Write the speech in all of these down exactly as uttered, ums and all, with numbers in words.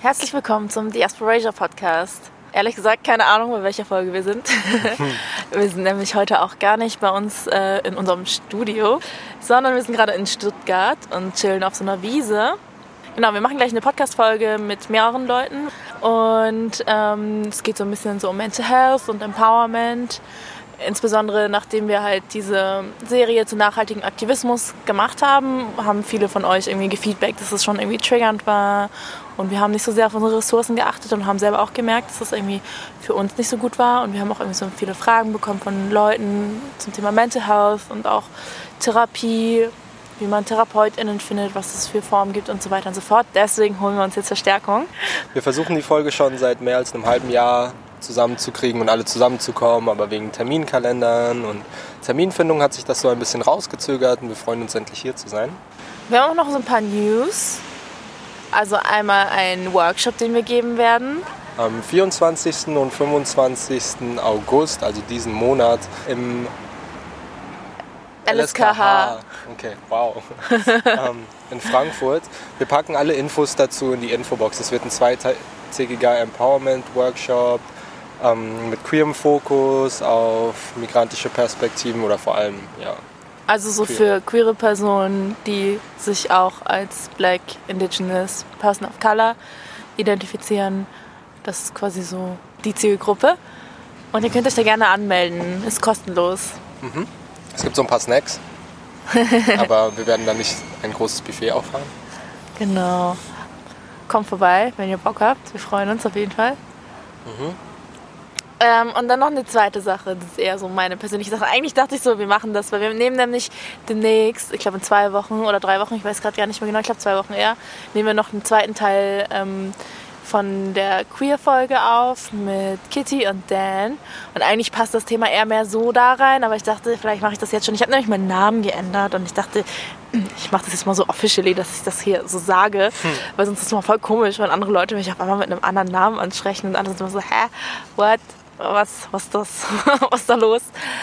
Herzlich willkommen zum Diasporasia Podcast. Ehrlich gesagt, keine Ahnung, bei welcher Folge wir sind. Wir sind nämlich heute auch gar nicht bei uns äh, in unserem Studio, sondern wir sind gerade in Stuttgart und chillen auf so einer Wiese. Genau, wir machen gleich eine Podcast-Folge mit mehreren Leuten und ähm, es geht so ein bisschen so um Mental Health und Empowerment. Insbesondere nachdem wir halt diese Serie zu nachhaltigem Aktivismus gemacht haben, haben viele von euch irgendwie gefeedbackt, dass es schon irgendwie triggernd war und wir haben nicht so sehr auf unsere Ressourcen geachtet und haben selber auch gemerkt, dass es irgendwie für uns nicht so gut war und wir haben auch irgendwie so viele Fragen bekommen von Leuten zum Thema Mental Health und auch Therapie, wie man TherapeutInnen findet, was es für Formen gibt und so weiter und so fort. Deswegen holen wir uns jetzt Verstärkung. Wir versuchen die Folge schon seit mehr als einem halben Jahr zusammenzukriegen und alle zusammenzukommen, aber wegen Terminkalendern und Terminfindung hat sich das so ein bisschen rausgezögert und wir freuen uns endlich hier zu sein. Wir haben auch noch so ein paar News. Also einmal ein Workshop, den wir geben werden. Am vierundzwanzigsten und fünfundzwanzigsten August, also diesen Monat, im L S K H. Okay, wow. ähm, in Frankfurt. Wir packen alle Infos dazu in die Infobox. Es wird ein zweitägiger Empowerment-Workshop ähm, mit queerem Fokus auf migrantische Perspektiven oder vor allem, ja. Also so queer. für queere Personen, die sich auch als Black, Indigenous, Person of Color identifizieren. Das ist quasi so die Zielgruppe. Und ihr könnt euch da gerne anmelden. Ist kostenlos. Mhm. Es gibt so ein paar Snacks, aber wir werden da nicht ein großes Buffet auffahren. Genau. Kommt vorbei, wenn ihr Bock habt. Wir freuen uns auf jeden Fall. Mhm. Ähm, und dann noch eine zweite Sache, das ist eher so meine persönliche Sache. Eigentlich dachte ich so, wir machen das, weil wir nehmen nämlich demnächst, ich glaube in zwei Wochen oder drei Wochen, ich weiß gerade gar nicht mehr genau, ich glaube zwei Wochen eher, nehmen wir noch einen zweiten Teil ähm, von der Queer-Folge auf mit Kitty und Dan. Und eigentlich passt das Thema eher mehr so da rein, aber ich dachte, vielleicht mache ich das jetzt schon. Ich habe nämlich meinen Namen geändert und ich dachte, ich mache das jetzt mal so officially, dass ich das hier so sage, hm. weil sonst ist es mal voll komisch, wenn andere Leute mich auf einmal mit einem anderen Namen ansprechen und andere sind immer so, hä, what, was, was ist das, was ist da los?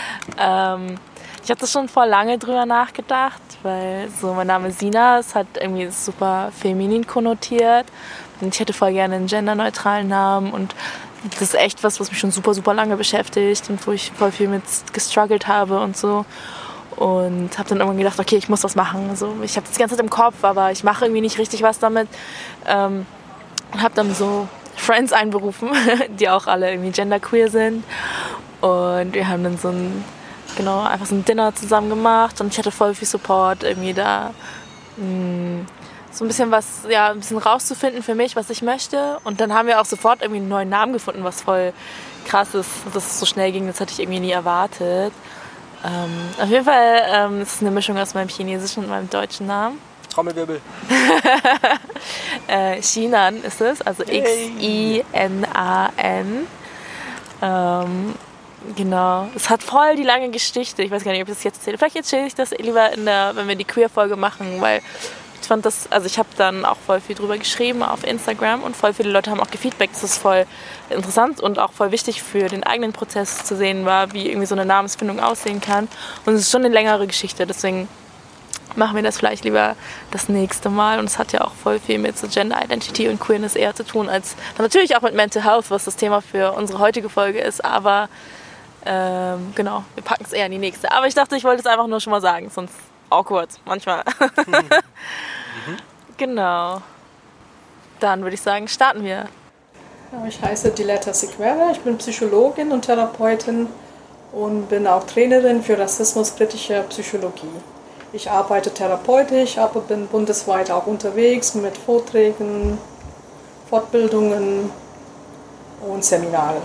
Ähm, ich habe das schon vor lange drüber nachgedacht, weil so mein Name Sina, es hat irgendwie super feminin konnotiert. Und ich hätte voll gerne einen genderneutralen Namen und das ist echt was, was mich schon super, super lange beschäftigt und wo ich voll viel mit gestruggelt habe und so. Und habe dann irgendwann gedacht, okay, ich muss was machen. Also ich habe das die ganze Zeit im Kopf, aber ich mache irgendwie nicht richtig was damit. Ähm, und habe dann so Friends einberufen, die auch alle irgendwie genderqueer sind. Und wir haben dann so ein, genau, einfach so ein Dinner zusammen gemacht und ich hatte voll viel Support irgendwie da. Mh, so ein bisschen was, ja, ein bisschen rauszufinden für mich, was ich möchte. Und dann haben wir auch sofort irgendwie einen neuen Namen gefunden, was voll krass ist, dass es so schnell ging. Das hatte ich irgendwie nie erwartet. Ähm, auf jeden Fall ähm, ist es eine Mischung aus meinem chinesischen und meinem deutschen Namen. Trommelwirbel. äh, Xinan ist es, also X I N A N. Ähm, genau. Es hat voll die lange Geschichte. Ich weiß gar nicht, ob ich das jetzt erzähle. Vielleicht erzähle ich das lieber, in der, wenn wir die Queer-Folge machen, weil ich fand das, also ich habe dann auch voll viel drüber geschrieben auf Instagram und voll viele Leute haben auch gefeedbackt, dass es voll interessant und auch voll wichtig für den eigenen Prozess zu sehen war, wie irgendwie so eine Namensfindung aussehen kann. Und es ist schon eine längere Geschichte, deswegen machen wir das vielleicht lieber das nächste Mal. Und es hat ja auch voll viel mit so Gender Identity und Queerness eher zu tun, als natürlich auch mit Mental Health, was das Thema für unsere heutige Folge ist, aber ähm, genau, wir packen es eher in die nächste. Aber ich dachte, ich wollte es einfach nur schon mal sagen, sonst awkward manchmal. Mhm. Genau. Dann würde ich sagen, starten wir. Ich heiße Diletta Sequeira, ich bin Psychologin und Therapeutin und bin auch Trainerin für rassismuskritische Psychologie. Ich arbeite therapeutisch, aber bin bundesweit auch unterwegs mit Vorträgen, Fortbildungen und Seminaren.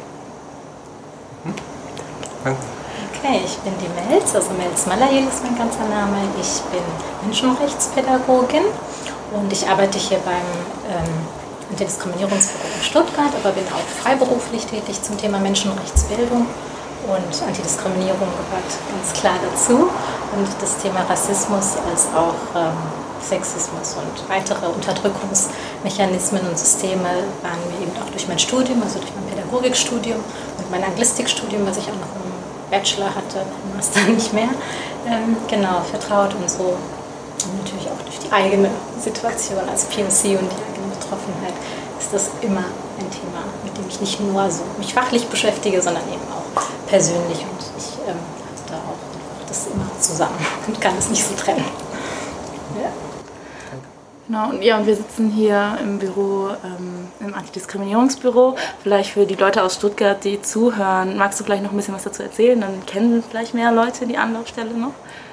Okay, ich bin die Melz, also Melz Malayel ist mein ganzer Name. Ich bin Menschenrechtspädagogin und ich arbeite hier beim ähm, Antidiskriminierungsbüro in Stuttgart, aber bin auch freiberuflich tätig zum Thema Menschenrechtsbildung und Antidiskriminierung gehört ganz klar dazu und das Thema Rassismus als auch ähm, Sexismus und weitere Unterdrückungsmechanismen und Systeme waren mir eben auch durch mein Studium, also durch mein Pädagogikstudium und mein Anglistikstudium, was ich auch noch im Bachelor hatte, im Master nicht mehr, ähm, genau, vertraut und so. Und natürlich auch durch die eigene Situation als P O C und die eigene Betroffenheit ist das immer ein Thema, mit dem ich nicht nur so mich fachlich beschäftige, sondern eben auch persönlich. Und ich ähm, habe da auch einfach das immer zusammen und kann es nicht so trennen. Ja. Genau, und, ja, und wir sitzen hier im Büro, ähm, im Antidiskriminierungsbüro. Vielleicht für die Leute aus Stuttgart, die zuhören, magst du vielleicht noch ein bisschen was dazu erzählen? Dann kennen vielleicht mehr Leute die Anlaufstelle noch.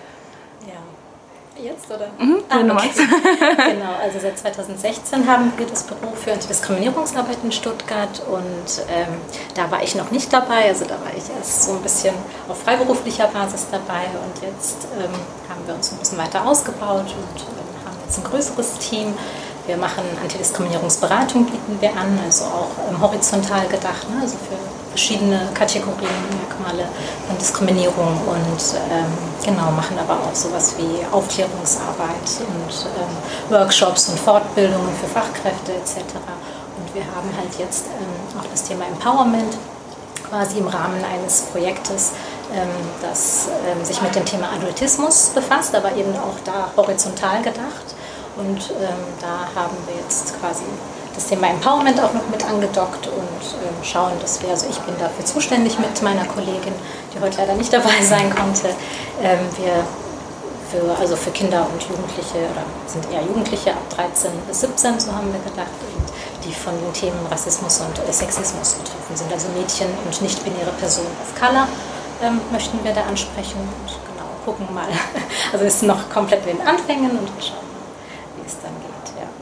Ja. Jetzt, oder? Mhm, ah, wenn du okay. magst. Genau, also seit zweitausendsechzehn haben wir das Büro für Antidiskriminierungsarbeit in Stuttgart und ähm, da war ich noch nicht dabei, also da war ich erst so ein bisschen auf freiberuflicher Basis dabei und jetzt ähm, haben wir uns ein bisschen weiter ausgebaut und ähm, haben jetzt ein größeres Team. Wir machen Antidiskriminierungsberatung, bieten wir an, also auch ähm, horizontal gedacht, ne? Also für verschiedene Kategorien, Merkmale von Diskriminierung und ähm, genau, machen aber auch sowas wie Aufklärungsarbeit und ähm, Workshops und Fortbildungen für Fachkräfte et cetera. Und wir haben halt jetzt ähm, auch das Thema Empowerment quasi im Rahmen eines Projektes, ähm, das ähm, sich mit dem Thema Adultismus befasst, aber eben auch da horizontal gedacht. Und ähm, da haben wir jetzt quasi das Thema Empowerment auch noch mit angedockt und ähm, schauen, dass wir, also ich bin dafür zuständig mit meiner Kollegin, die heute leider nicht dabei sein konnte, ähm, wir für, also für Kinder und Jugendliche, oder sind eher Jugendliche ab dreizehn bis siebzehn, so haben wir gedacht, und die von den Themen Rassismus und äh, Sexismus betroffen sind, also Mädchen und nicht-binäre Personen of Color ähm, möchten wir da ansprechen und genau, gucken mal, also es ist noch komplett in den Anfängen und schauen, wie es dann geht, ja.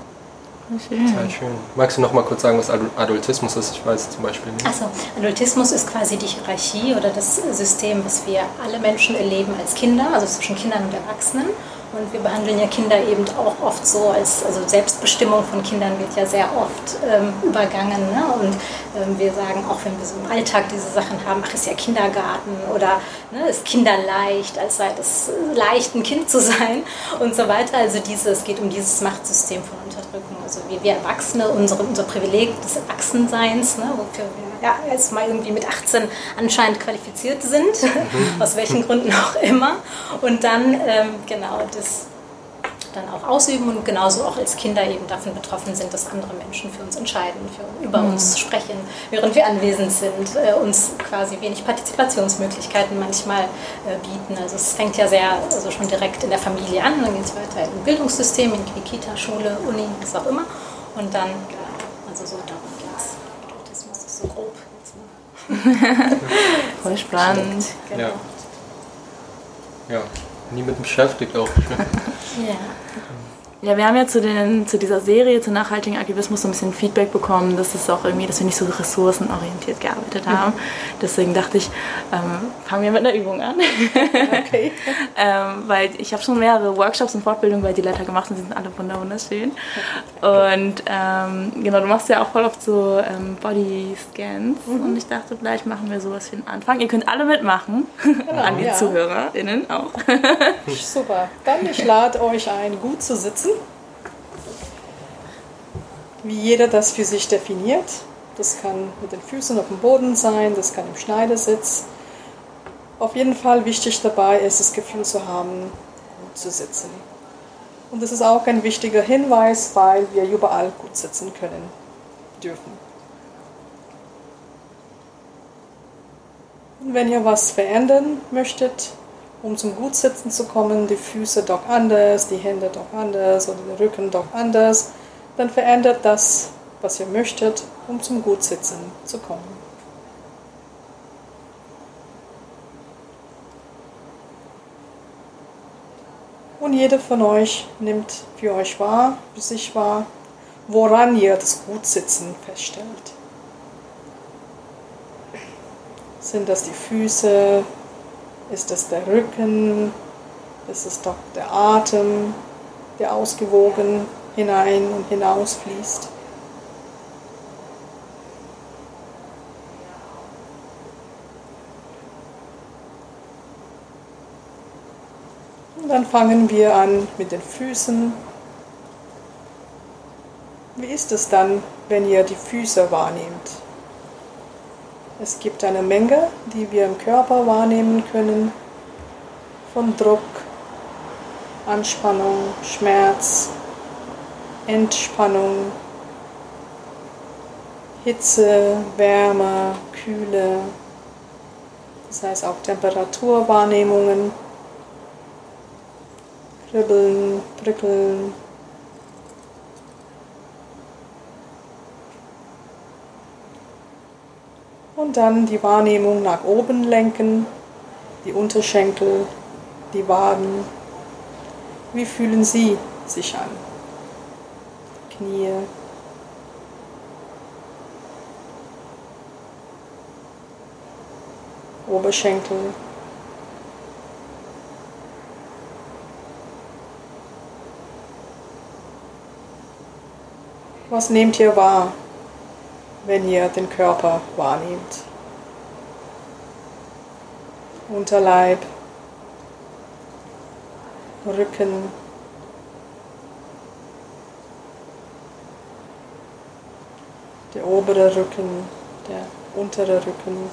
Schön. Sehr schön. Magst du noch mal kurz sagen, was Adultismus ist? Ich weiß zum Beispiel nicht. Also, Adultismus ist quasi die Hierarchie oder das System, was wir alle Menschen erleben als Kinder, also zwischen Kindern und Erwachsenen. Und wir behandeln ja Kinder eben auch oft so, als also Selbstbestimmung von Kindern wird ja sehr oft ähm, übergangen. Ne? Und ähm, wir sagen, auch wenn wir so im Alltag diese Sachen haben, ach, ist ja Kindergarten oder ne, ist kinderleicht, als sei es leicht, ein Kind zu sein und so weiter. Also diese, es geht um dieses Machtsystem von Unterdrückung. Also wir, wir Erwachsene, unsere, unser Privileg des Erwachsenseins, ne, wofür wir ja, erst mal irgendwie mit achtzehn anscheinend qualifiziert sind, mhm. aus welchen Gründen auch immer. Und dann, ähm, genau, das dann auch ausüben und genauso auch als Kinder eben davon betroffen sind, dass andere Menschen für uns entscheiden, für, über mhm. uns sprechen, während wir anwesend sind, äh, uns quasi wenig Partizipationsmöglichkeiten manchmal äh, bieten. Also es fängt ja sehr, also schon direkt in der Familie an, dann geht es weiter im Bildungssystem, in die Kita, Schule, Uni, was auch immer. Und dann, genau, also so darum geht es. Adultismus ist so grob. Voll spannend. Genau. Ja. Ja. Nie mit beschäftigt auch. Ja. Ja, wir haben ja zu, den, zu dieser Serie, zu nachhaltigen Aktivismus so ein bisschen Feedback bekommen, dass es auch irgendwie, dass wir nicht so ressourcenorientiert gearbeitet haben. Mhm. Deswegen dachte ich, ähm, fangen wir mit einer Übung an. Okay. ähm, weil ich habe schon mehrere Workshops und Fortbildungen bei Diletta gemacht und sie sind alle wunderschön. Und ähm, genau, du machst ja auch voll oft so ähm, Bodyscans mhm. und ich dachte, vielleicht machen wir sowas für den Anfang. Ihr könnt alle mitmachen, genau, an die ja. ZuhörerInnen auch. Super. Dann ich lade euch ein, gut zu sitzen. Wie jeder das für sich definiert. Das kann mit den Füßen auf dem Boden sein, das kann im Schneidersitz. Auf jeden Fall wichtig dabei ist, das Gefühl zu haben, gut zu sitzen. Und das ist auch ein wichtiger Hinweis, weil wir überall gut sitzen können dürfen. Und wenn ihr was verändern möchtet, um zum Gutsitzen zu kommen, die Füße doch anders, die Hände doch anders oder der Rücken doch anders, dann verändert das, was ihr möchtet, um zum Gutsitzen zu kommen. Und jeder von euch nimmt für euch wahr, für sich wahr, woran ihr das Gutsitzen feststellt. Sind das die Füße? Ist es der Rücken? Ist es doch der Atem, der ausgewogen hinein und hinaus fließt? Und dann fangen wir an mit den Füßen. Wie ist es dann, wenn ihr die Füße wahrnehmt? Es gibt eine Menge, die wir im Körper wahrnehmen können, von Druck, Anspannung, Schmerz, Entspannung, Hitze, Wärme, Kühle, das heißt auch Temperaturwahrnehmungen, Kribbeln, Prickeln. Und dann die Wahrnehmung nach oben lenken, die Unterschenkel, die Waden. Wie fühlen sie sich an? Knie. Oberschenkel. Was nehmt ihr wahr, wenn ihr den Körper wahrnehmt? Unterleib, Rücken, der obere Rücken, der untere Rücken.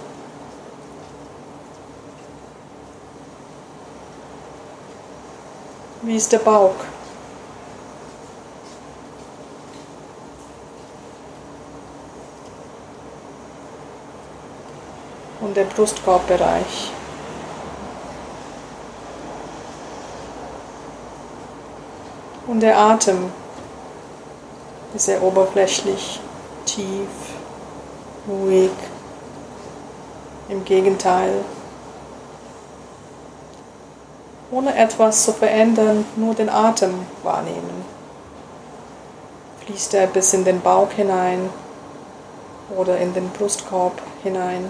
Wie ist der Bauch? Und der Brustkorbbereich. Und der Atem ist sehr oberflächlich, tief, ruhig. Im Gegenteil. Ohne etwas zu verändern, nur den Atem wahrnehmen. Fließt er bis in den Bauch hinein oder in den Brustkorb hinein.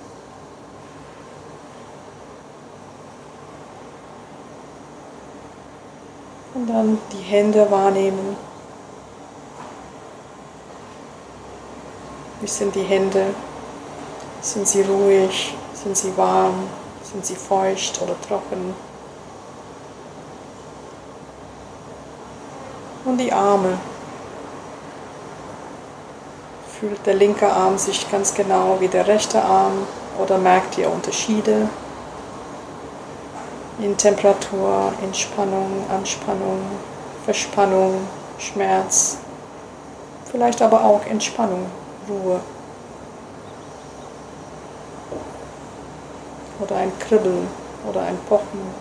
Und dann die Hände wahrnehmen. Wie sind die Hände? Sind sie ruhig? Sind sie warm? Sind sie feucht oder trocken? Und die Arme. Fühlt der linke Arm sich ganz genau wie der rechte Arm oder merkt ihr Unterschiede in Temperatur, in Spannung, Anspannung, Verspannung, Schmerz, vielleicht aber auch Entspannung, Ruhe oder ein Kribbeln oder ein Pochen.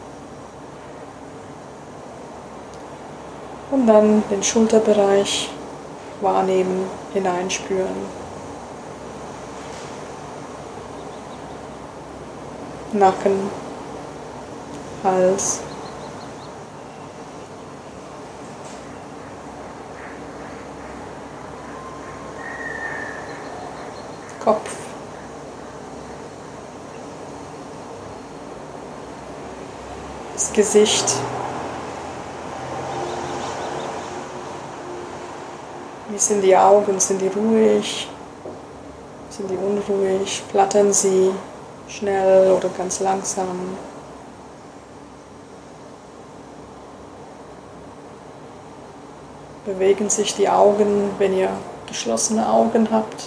Und dann den Schulterbereich wahrnehmen, hineinspüren. Nacken, Hals. Kopf. Das Gesicht. Wie sind die Augen? Sind die ruhig? Sind die unruhig? Flattern sie schnell oder ganz langsam? Bewegen sich die Augen, wenn ihr geschlossene Augen habt?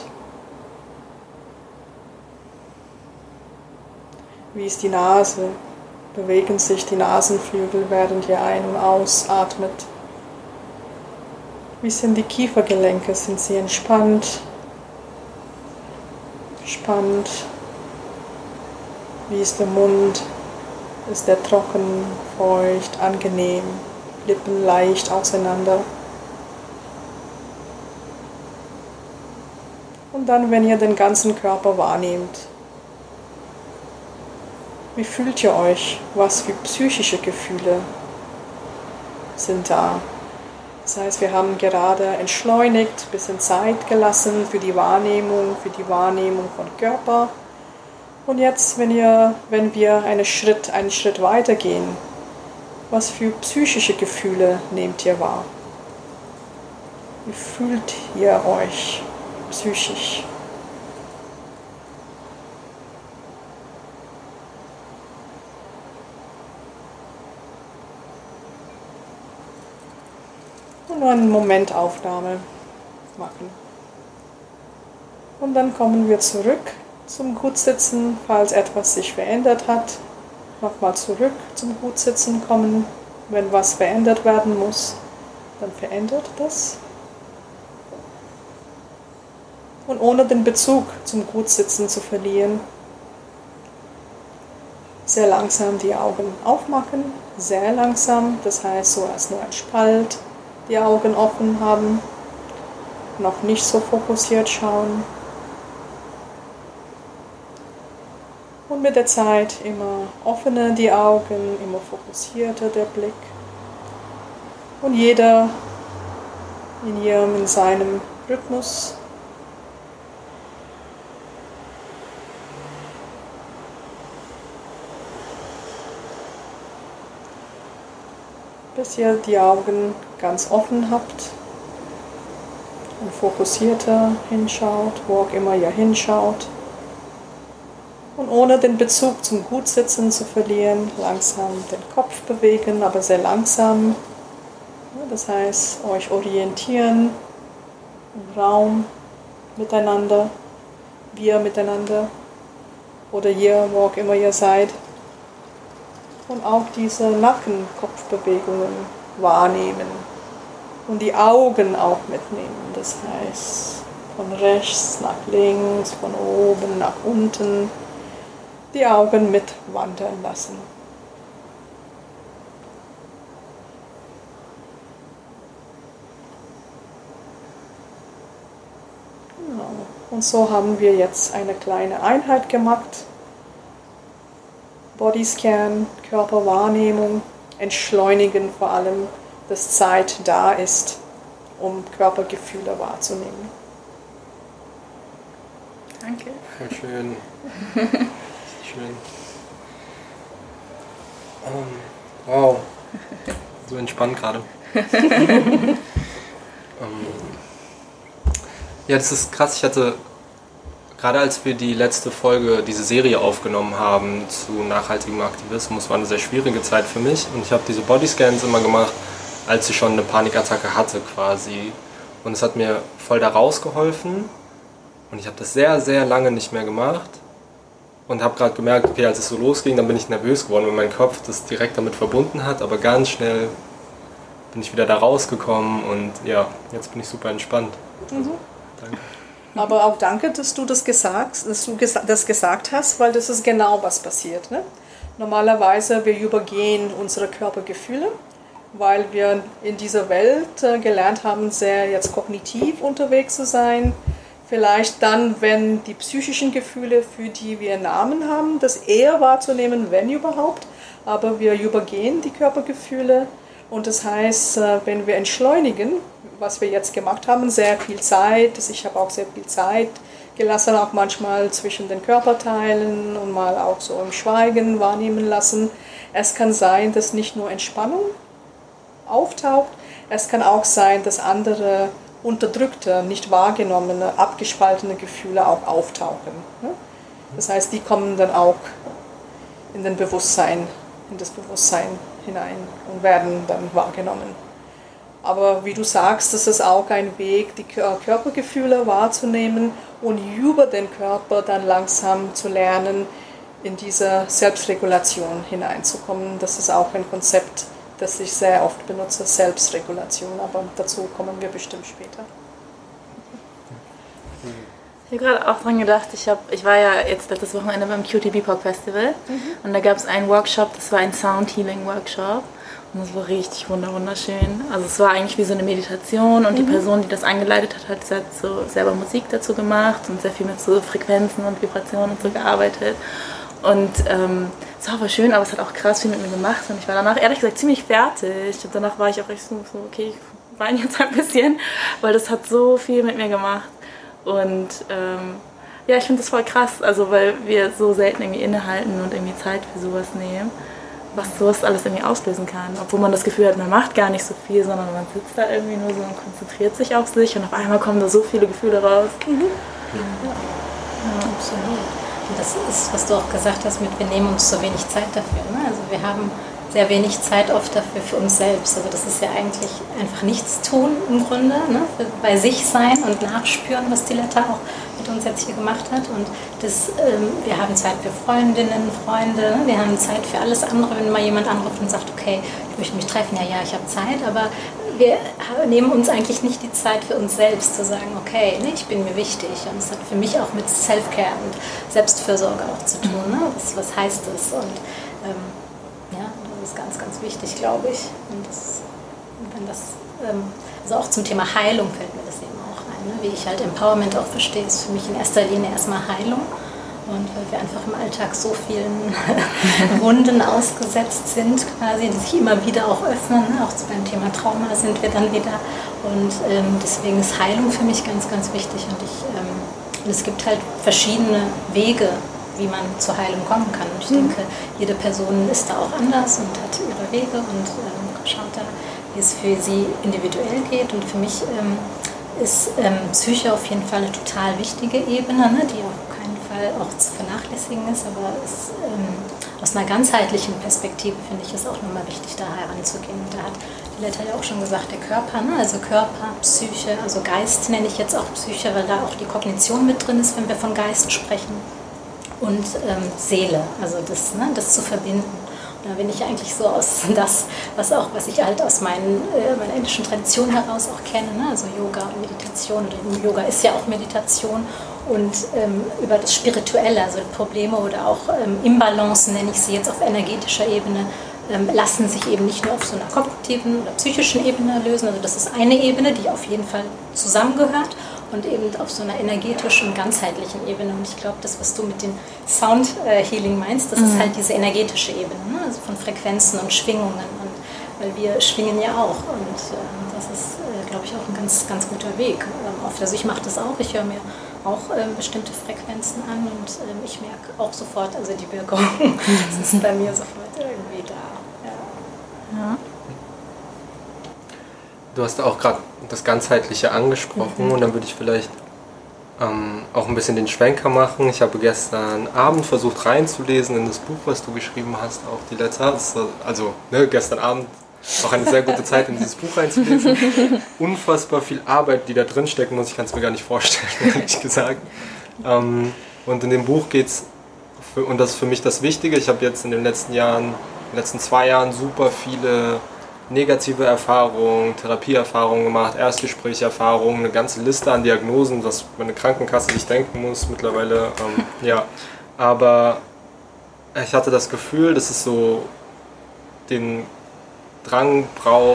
Wie ist die Nase? Bewegen sich die Nasenflügel, während ihr ein- und ausatmet? Wie sind die Kiefergelenke? Sind sie entspannt? Gespannt? Wie ist der Mund? Ist der trocken, feucht, angenehm? Lippen leicht auseinander? Und dann, wenn ihr den ganzen Körper wahrnehmt, wie fühlt ihr euch? Was für psychische Gefühle sind da? Das heißt, wir haben gerade entschleunigt, ein bisschen Zeit gelassen für die Wahrnehmung, für die Wahrnehmung von Körper. Und jetzt, wenn, ihr, wenn wir einen Schritt, einen Schritt weitergehen, was für psychische Gefühle nehmt ihr wahr? Wie fühlt ihr euch psychisch? Und nur eine Momentaufnahme machen. Und dann kommen wir zurück zum Gutsitzen, falls etwas sich verändert hat. Nochmal zurück zum Gutsitzen kommen. Wenn was verändert werden muss, dann verändert das. und ohne den Bezug zum Gutsitzen zu verlieren. Sehr langsam die Augen aufmachen, sehr langsam, das heißt so als nur ein Spalt, die Augen offen haben, noch nicht so fokussiert schauen. Und mit der Zeit immer offener die Augen, immer fokussierter der Blick. Und jeder in ihrem, in seinem Rhythmus. Bis ihr die Augen ganz offen habt und fokussierter hinschaut, wo auch immer ihr hinschaut. Und ohne den Bezug zum Gutsitzen zu verlieren, langsam den Kopf bewegen, aber sehr langsam. Das heißt, euch orientieren im Raum miteinander, wir miteinander oder ihr, wo auch immer ihr seid. Und auch diese Nacken-Kopfbewegungen wahrnehmen und die Augen auch mitnehmen. Das heißt, von rechts nach links, von oben nach unten, die Augen mitwandern lassen. Genau. Und so haben wir jetzt eine kleine Einheit gemacht. Bodyscan, Körperwahrnehmung, entschleunigen vor allem, dass Zeit da ist, um Körpergefühle wahrzunehmen. Danke. Voll schön. Schön. Um, wow. So entspannt gerade. um, ja, das ist krass. Ich hatte, gerade als wir die letzte Folge, diese Serie aufgenommen haben zu nachhaltigem Aktivismus, war eine sehr schwierige Zeit für mich. Und ich habe diese Bodyscans immer gemacht, als ich schon eine Panikattacke hatte quasi. Und es hat mir voll da rausgeholfen. Und ich habe das sehr, sehr lange nicht mehr gemacht. Und habe gerade gemerkt, okay, als es so losging, dann bin ich nervös geworden, weil mein Kopf das direkt damit verbunden hat. Aber ganz schnell bin ich wieder da rausgekommen und ja, jetzt bin ich super entspannt. Also, danke. Aber auch danke, dass du das gesagt, dass du das gesagt hast, weil das ist genau was passiert. Ne? Normalerweise wir übergehen unsere Körpergefühle, weil wir in dieser Welt äh, gelernt haben, sehr jetzt kognitiv unterwegs zu sein. Vielleicht dann, wenn die psychischen Gefühle, für die wir Namen haben, das eher wahrzunehmen, wenn überhaupt. Aber wir übergehen die Körpergefühle und das heißt, wenn wir entschleunigen, was wir jetzt gemacht haben, sehr viel Zeit, ich habe auch sehr viel Zeit gelassen, auch manchmal zwischen den Körperteilen und mal auch so im Schweigen wahrnehmen lassen. Es kann sein, dass nicht nur Entspannung auftaucht, es kann auch sein, dass andere unterdrückte, nicht wahrgenommene, abgespaltene Gefühle auch auftauchen. Das heißt, die kommen dann auch in den Bewusstsein, in das Bewusstsein hinein und werden dann wahrgenommen. Aber wie du sagst, das ist auch ein Weg, die Körpergefühle wahrzunehmen und über den Körper dann langsam zu lernen, in diese Selbstregulation hineinzukommen. Das ist auch ein Konzept, das ich sehr oft benutze, Selbstregulation, aber dazu kommen wir bestimmt später. Ich habe gerade auch dran gedacht, ich, hab, ich war ja jetzt letztes Wochenende beim Q T B Pop Festival mhm. und da gab es einen Workshop, das war ein Sound Healing Workshop und das war richtig wunderschön. Also es war eigentlich wie so eine Meditation und mhm. die Person, die das angeleitet hat, hat, hat so selber Musik dazu gemacht und sehr viel mit so Frequenzen und Vibrationen und so gearbeitet. Und ähm, es war aber schön, aber es hat auch krass viel mit mir gemacht und ich war danach ehrlich gesagt ziemlich fertig. Und danach war ich auch echt so, so okay, ich weine jetzt ein bisschen, weil das hat so viel mit mir gemacht. Und ähm, ja, ich finde das voll krass, also weil wir so selten irgendwie innehalten und irgendwie Zeit für sowas nehmen, was sowas alles irgendwie auslösen kann. Obwohl man das Gefühl hat, man macht gar nicht so viel, sondern man sitzt da irgendwie nur so und konzentriert sich auf sich und auf einmal kommen da so viele Gefühle raus. Mhm. Ja. Ja, absolut. Und das ist, was du auch gesagt hast, mit wir nehmen uns so wenig Zeit dafür. Ne? Also wir haben sehr wenig Zeit oft dafür für uns selbst. Also das ist ja eigentlich einfach nichts tun im Grunde, ne? Bei sich sein und nachspüren, was Diletta auch mit uns jetzt hier gemacht hat. Und das, ähm, wir haben Zeit für Freundinnen, Freunde, ne? Wir haben Zeit für alles andere. Wenn mal jemand anruft und sagt, okay, ich möchte mich treffen, ja, ja, ich habe Zeit, aber wir nehmen uns eigentlich nicht die Zeit für uns selbst zu sagen, okay, ne, ich bin mir wichtig. Und es hat für mich auch mit Self-Care und Selbstfürsorge auch zu tun. Ne? Was, was heißt das? Und ähm, ja, das ist ganz, ganz wichtig, glaube ich. Und das, wenn das, ähm, also auch zum Thema Heilung fällt mir das eben auch ein. Ne? Wie ich halt Empowerment auch verstehe, ist für mich in erster Linie erstmal Heilung. Und weil wir einfach im Alltag so vielen Wunden ausgesetzt sind, quasi, die sich immer wieder auch öffnen. Ne? Auch beim Thema Trauma sind wir dann wieder. Und ähm, deswegen ist Heilung für mich ganz, ganz wichtig. Und, ich, ähm, und es gibt halt verschiedene Wege, wie man zur Heilung kommen kann. Und ich denke, jede Person ist da auch anders und hat ihre Wege und ähm, schaut da, wie es für sie individuell geht. Und für mich ähm, ist ähm, Psyche auf jeden Fall eine total wichtige Ebene, ne? Die auf keinen Fall auch zu vernachlässigen ist, aber es, ähm, aus einer ganzheitlichen Perspektive finde ich es auch nochmal wichtig, da heranzugehen. Und da hat die Letta ja auch schon gesagt, der Körper, ne? Also Körper, Psyche, also Geist nenne ich jetzt auch Psyche, weil da auch die Kognition mit drin ist, wenn wir von Geist sprechen. Und ähm, Seele, also das, ne, das zu verbinden. Und da bin ich eigentlich so aus das, was auch, was ich halt aus meinen, äh, meiner indischen Tradition heraus auch kenne, ne? Also Yoga und Meditation. Oder Yoga ist ja auch Meditation. Und ähm, über das Spirituelle, also Probleme oder auch ähm, Imbalancen, nenne ich sie jetzt auf energetischer Ebene, ähm, lassen sich eben nicht nur auf so einer kognitiven oder psychischen Ebene lösen. Also das ist eine Ebene, die auf jeden Fall zusammengehört. Und eben auf so einer energetischen, ganzheitlichen Ebene. Und ich glaube, das, was du mit dem Sound äh, Healing meinst, das mhm. ist halt diese energetische Ebene, ne? Also von Frequenzen und Schwingungen. Und, weil wir schwingen ja auch. Und äh, das ist, äh, glaube ich, auch ein ganz, ganz guter Weg. Ähm, oft, also ich mache das auch, ich höre mir auch äh, bestimmte Frequenzen an und äh, ich merke auch sofort, also die Wirkung, das ist bei mir sofort irgendwie da. Ja. Ja. Du hast auch gerade das Ganzheitliche angesprochen mhm. und dann würde ich vielleicht ähm, auch ein bisschen den Schwenker machen. Ich habe gestern Abend versucht reinzulesen in das Buch, was du geschrieben hast, auch die letzte. Also ne, gestern Abend auch eine sehr gute Zeit, in dieses Buch reinzulesen. Unfassbar viel Arbeit, die da drin stecken muss. Ich kann es mir gar nicht vorstellen, ehrlich gesagt. Ähm, und in dem Buch geht es, und das ist für mich das Wichtige, ich habe jetzt in den letzten Jahren, in den letzten zwei Jahren super viele negative Erfahrungen, Therapieerfahrungen gemacht, Erstgesprächerfahrungen, eine ganze Liste an Diagnosen, was meine Krankenkasse nicht denken muss mittlerweile. Ähm, ja, aber ich hatte das Gefühl, dass es so den Drang braucht,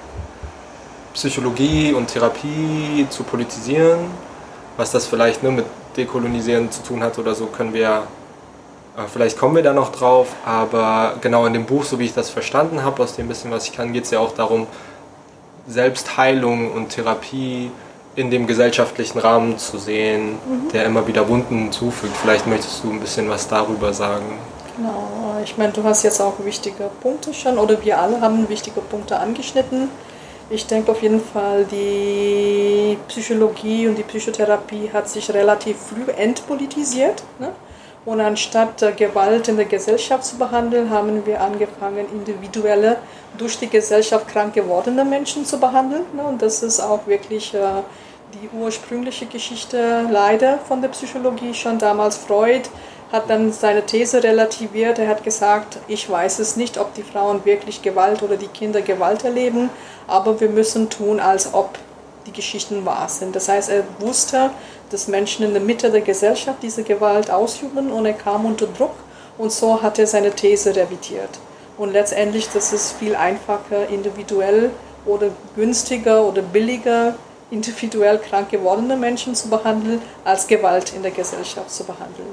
Psychologie und Therapie zu politisieren. Was das vielleicht ne, mit Dekolonisieren zu tun hat oder so, können wir vielleicht kommen wir da noch drauf, aber genau in dem Buch, so wie ich das verstanden habe, aus dem bisschen, was ich kann, geht es ja auch darum, Selbstheilung und Therapie in dem gesellschaftlichen Rahmen zu sehen, mhm. der immer wieder Wunden zufügt. Vielleicht möchtest du ein bisschen was darüber sagen. Genau, ich meine, du hast jetzt auch wichtige Punkte schon, oder wir alle haben wichtige Punkte angeschnitten. Ich denke auf jeden Fall, die Psychologie und die Psychotherapie hat sich relativ früh entpolitisiert, ne? Und anstatt äh, Gewalt in der Gesellschaft zu behandeln, haben wir angefangen, individuelle, durch die Gesellschaft krank gewordene Menschen zu behandeln. Ne? Und das ist auch wirklich äh, die ursprüngliche Geschichte leider von der Psychologie. Schon damals Freud hat dann seine These relativiert. Er hat gesagt, ich weiß es nicht, ob die Frauen wirklich Gewalt oder die Kinder Gewalt erleben, aber wir müssen tun, als ob die Geschichten wahr sind. Das heißt, er wusste, dass Menschen in der Mitte der Gesellschaft diese Gewalt ausüben und er kam unter Druck und so hat er seine These revidiert. Und letztendlich, das ist viel einfacher, individuell oder günstiger oder billiger individuell krank gewordene Menschen zu behandeln, als Gewalt in der Gesellschaft zu behandeln.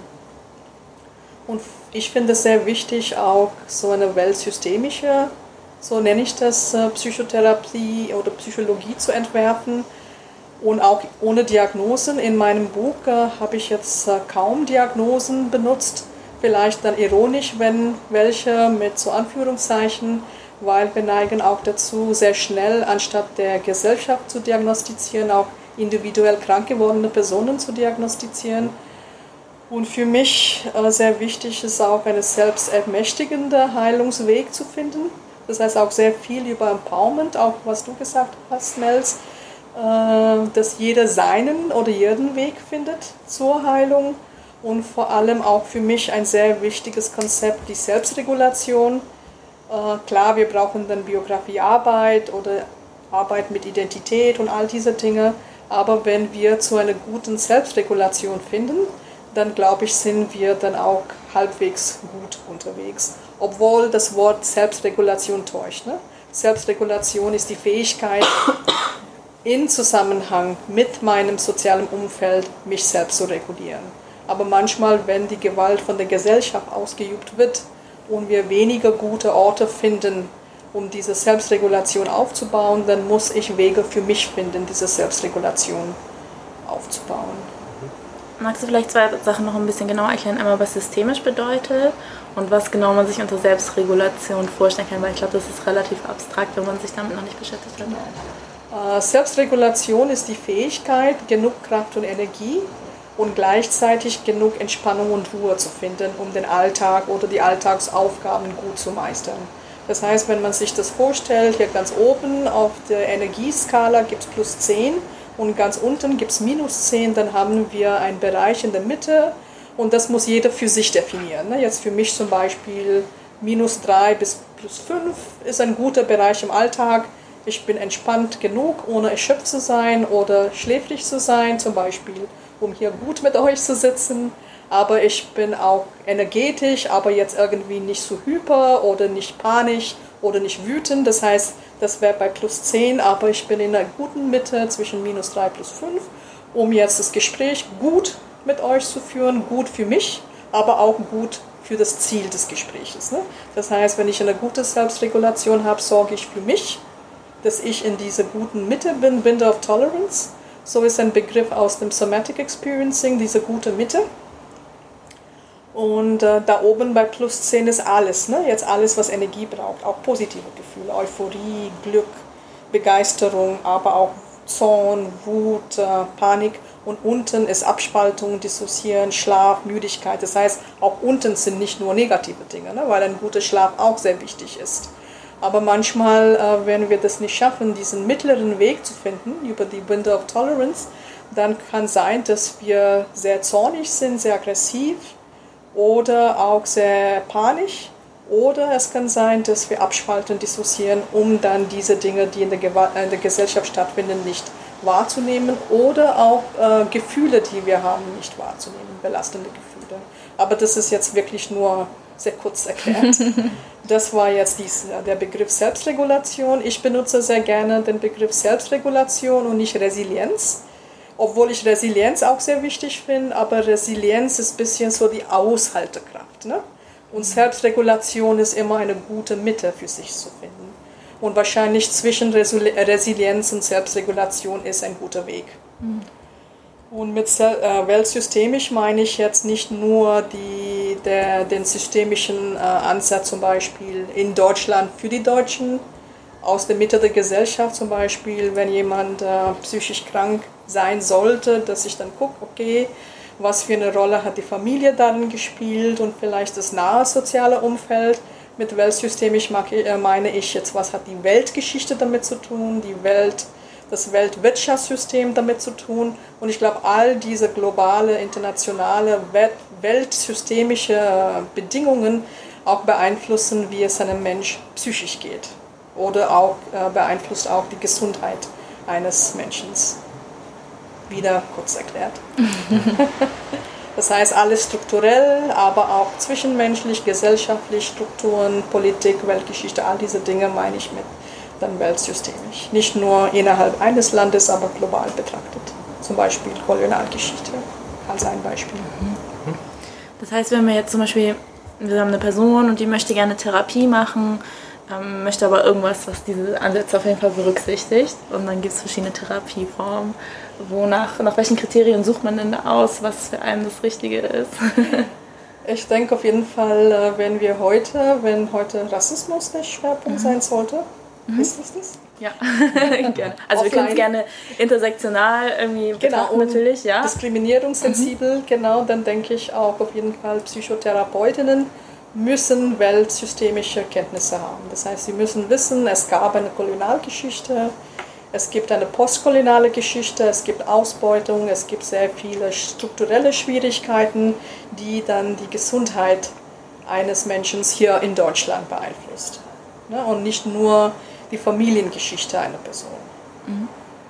Und ich finde es sehr wichtig, auch so eine weltsystemische, so nenne ich das, Psychotherapie oder Psychologie zu entwerfen. Und auch ohne Diagnosen. In meinem Buch äh, habe ich jetzt äh, kaum Diagnosen benutzt. Vielleicht dann ironisch, wenn welche mit so Anführungszeichen, weil wir neigen auch dazu, sehr schnell, anstatt der Gesellschaft zu diagnostizieren, auch individuell krank gewordene Personen zu diagnostizieren. Und für mich äh, sehr wichtig ist auch, einen selbstermächtigenden Heilungsweg zu finden. Das heißt auch sehr viel über Empowerment, auch was du gesagt hast, Mels, dass jeder seinen oder ihren Weg findet zur Heilung und vor allem auch für mich ein sehr wichtiges Konzept, die Selbstregulation. Klar, wir brauchen dann Biografiearbeit oder Arbeit mit Identität und all diese Dinge. Aber wenn wir zu einer guten Selbstregulation finden, dann glaube ich, sind wir dann auch halbwegs gut unterwegs. Obwohl das Wort Selbstregulation täuscht. Ne? Selbstregulation ist die Fähigkeit, in Zusammenhang mit meinem sozialen Umfeld mich selbst zu regulieren. Aber manchmal, wenn die Gewalt von der Gesellschaft ausgeübt wird und wir weniger gute Orte finden, um diese Selbstregulation aufzubauen, dann muss ich Wege für mich finden, diese Selbstregulation aufzubauen. Magst du vielleicht zwei Sachen noch ein bisschen genauer erklären? Einmal, was systemisch bedeutet und was genau man sich unter Selbstregulation vorstellen kann, weil ich glaube, das ist relativ abstrakt, wenn man sich damit noch nicht beschäftigt hat. Selbstregulation ist die Fähigkeit, genug Kraft und Energie und gleichzeitig genug Entspannung und Ruhe zu finden, um den Alltag oder die Alltagsaufgaben gut zu meistern. Das heißt, wenn man sich das vorstellt, hier ganz oben auf der Energieskala gibt es plus zehn und ganz unten gibt es minus zehn, dann haben wir einen Bereich in der Mitte und das muss jeder für sich definieren. Jetzt für mich zum Beispiel minus drei bis plus fünf ist ein guter Bereich im Alltag. Ich bin entspannt genug, ohne erschöpft zu sein oder schläfrig zu sein, zum Beispiel, um hier gut mit euch zu sitzen. Aber ich bin auch energetisch, aber jetzt irgendwie nicht so hyper oder nicht panisch oder nicht wütend. Das heißt, das wäre bei plus zehn, aber ich bin in einer guten Mitte zwischen minus drei plus fünf, um jetzt das Gespräch gut mit euch zu führen, gut für mich, aber auch gut für das Ziel des Gesprächs. Ne? Das heißt, wenn ich eine gute Selbstregulation habe, sorge ich für mich, dass ich in dieser guten Mitte bin, Window of Tolerance. So ist ein Begriff aus dem Somatic Experiencing, diese gute Mitte. Und äh, da oben bei plus zehn ist alles, ne? Jetzt alles, was Energie braucht, auch positive Gefühle, Euphorie, Glück, Begeisterung, aber auch Zorn, Wut, äh, Panik. Und unten ist Abspaltung, Dissoziieren, Schlaf, Müdigkeit. Das heißt, auch unten sind nicht nur negative Dinge, ne? Weil ein guter Schlaf auch sehr wichtig ist. Aber manchmal, äh, wenn wir das nicht schaffen, diesen mittleren Weg zu finden über die Window of Tolerance, dann kann sein, dass wir sehr zornig sind, sehr aggressiv, oder auch sehr panisch, oder es kann sein, dass wir abspalten, dissoziieren, um dann diese Dinge, die in der, Gewalt, in der Gesellschaft stattfinden, nicht wahrzunehmen, oder auch äh, Gefühle, die wir haben, nicht wahrzunehmen, belastende Gefühle. Aber das ist jetzt wirklich nur sehr kurz erklärt. Das war jetzt dies, der Begriff Selbstregulation. Ich benutze sehr gerne den Begriff Selbstregulation und nicht Resilienz. Obwohl ich Resilienz auch sehr wichtig finde, aber Resilienz ist ein bisschen so die Aushaltekraft. Ne? Und Selbstregulation ist immer eine gute Mitte für sich zu finden. Und wahrscheinlich zwischen Resilienz und Selbstregulation ist ein guter Weg. Mhm. Und mit äh, weltsystemisch meine ich jetzt nicht nur die, der, den systemischen äh, Ansatz zum Beispiel in Deutschland für die Deutschen, aus der Mitte der Gesellschaft zum Beispiel, wenn jemand äh, psychisch krank sein sollte, dass ich dann gucke, okay, was für eine Rolle hat die Familie darin gespielt und vielleicht das nahe soziale Umfeld. Mit weltsystemisch meine ich jetzt, was hat die Weltgeschichte damit zu tun, die Welt, das Weltwirtschaftssystem damit zu tun. Und ich glaube, all diese globale, internationale, weltsystemische Bedingungen auch beeinflussen, wie es einem Mensch psychisch geht. Oder auch äh, beeinflusst auch die Gesundheit eines Menschen. Wieder kurz erklärt. Das heißt, alles strukturell, aber auch zwischenmenschlich, gesellschaftlich, Strukturen, Politik, Weltgeschichte, all diese Dinge meine ich mit dann weltsystemisch. Nicht nur innerhalb eines Landes, aber global betrachtet. Zum Beispiel Kolonialgeschichte als ein Beispiel. Das heißt, wenn wir jetzt zum Beispiel, wir haben eine Person und die möchte gerne Therapie machen, ähm, möchte aber irgendwas, was diese Ansätze auf jeden Fall berücksichtigt. Und dann gibt es verschiedene Therapieformen. Wonach, nach welchen Kriterien sucht man denn da aus, was für einen das Richtige ist? Ich denke auf jeden Fall, wenn wir heute, wenn heute Rassismus der Schwerpunkt mhm. sein sollte, mhm. ist das das? Ja, gerne. Also Offline. Wir können es gerne intersektional irgendwie genau, betrachten natürlich, ja. Diskriminierungssensibel, mhm. genau, dann denke ich auch auf jeden Fall Psychotherapeutinnen müssen weltsystemische Kenntnisse haben. Das heißt, sie müssen wissen, es gab eine Kolonialgeschichte, es gibt eine postkoloniale Geschichte, es gibt Ausbeutung, es gibt sehr viele strukturelle Schwierigkeiten, die dann die Gesundheit eines Menschen hier in Deutschland beeinflusst. Und nicht nur die Familiengeschichte einer Person. Mhm.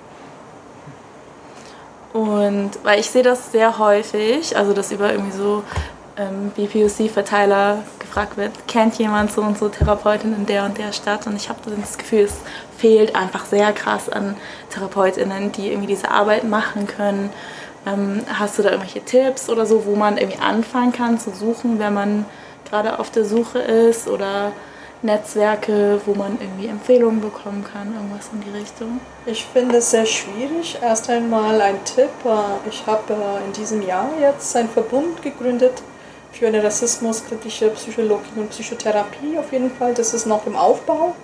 Und weil ich sehe das sehr häufig, also dass über irgendwie so ähm, B P O C-Verteiler gefragt wird, kennt jemand so und so Therapeutin in der und der Stadt? Und ich habe das Gefühl, es fehlt einfach sehr krass an TherapeutInnen, die irgendwie diese Arbeit machen können. Ähm, hast du da irgendwelche Tipps oder so, wo man irgendwie anfangen kann zu suchen, wenn man gerade auf der Suche ist, oder Netzwerke, wo man irgendwie Empfehlungen bekommen kann, irgendwas in die Richtung? Ich finde es sehr schwierig. Erst einmal ein Tipp. Ich habe in diesem Jahr jetzt einen Verbund gegründet für eine rassismuskritische Psychologie und Psychotherapie auf jeden Fall. Das ist noch im Aufbau.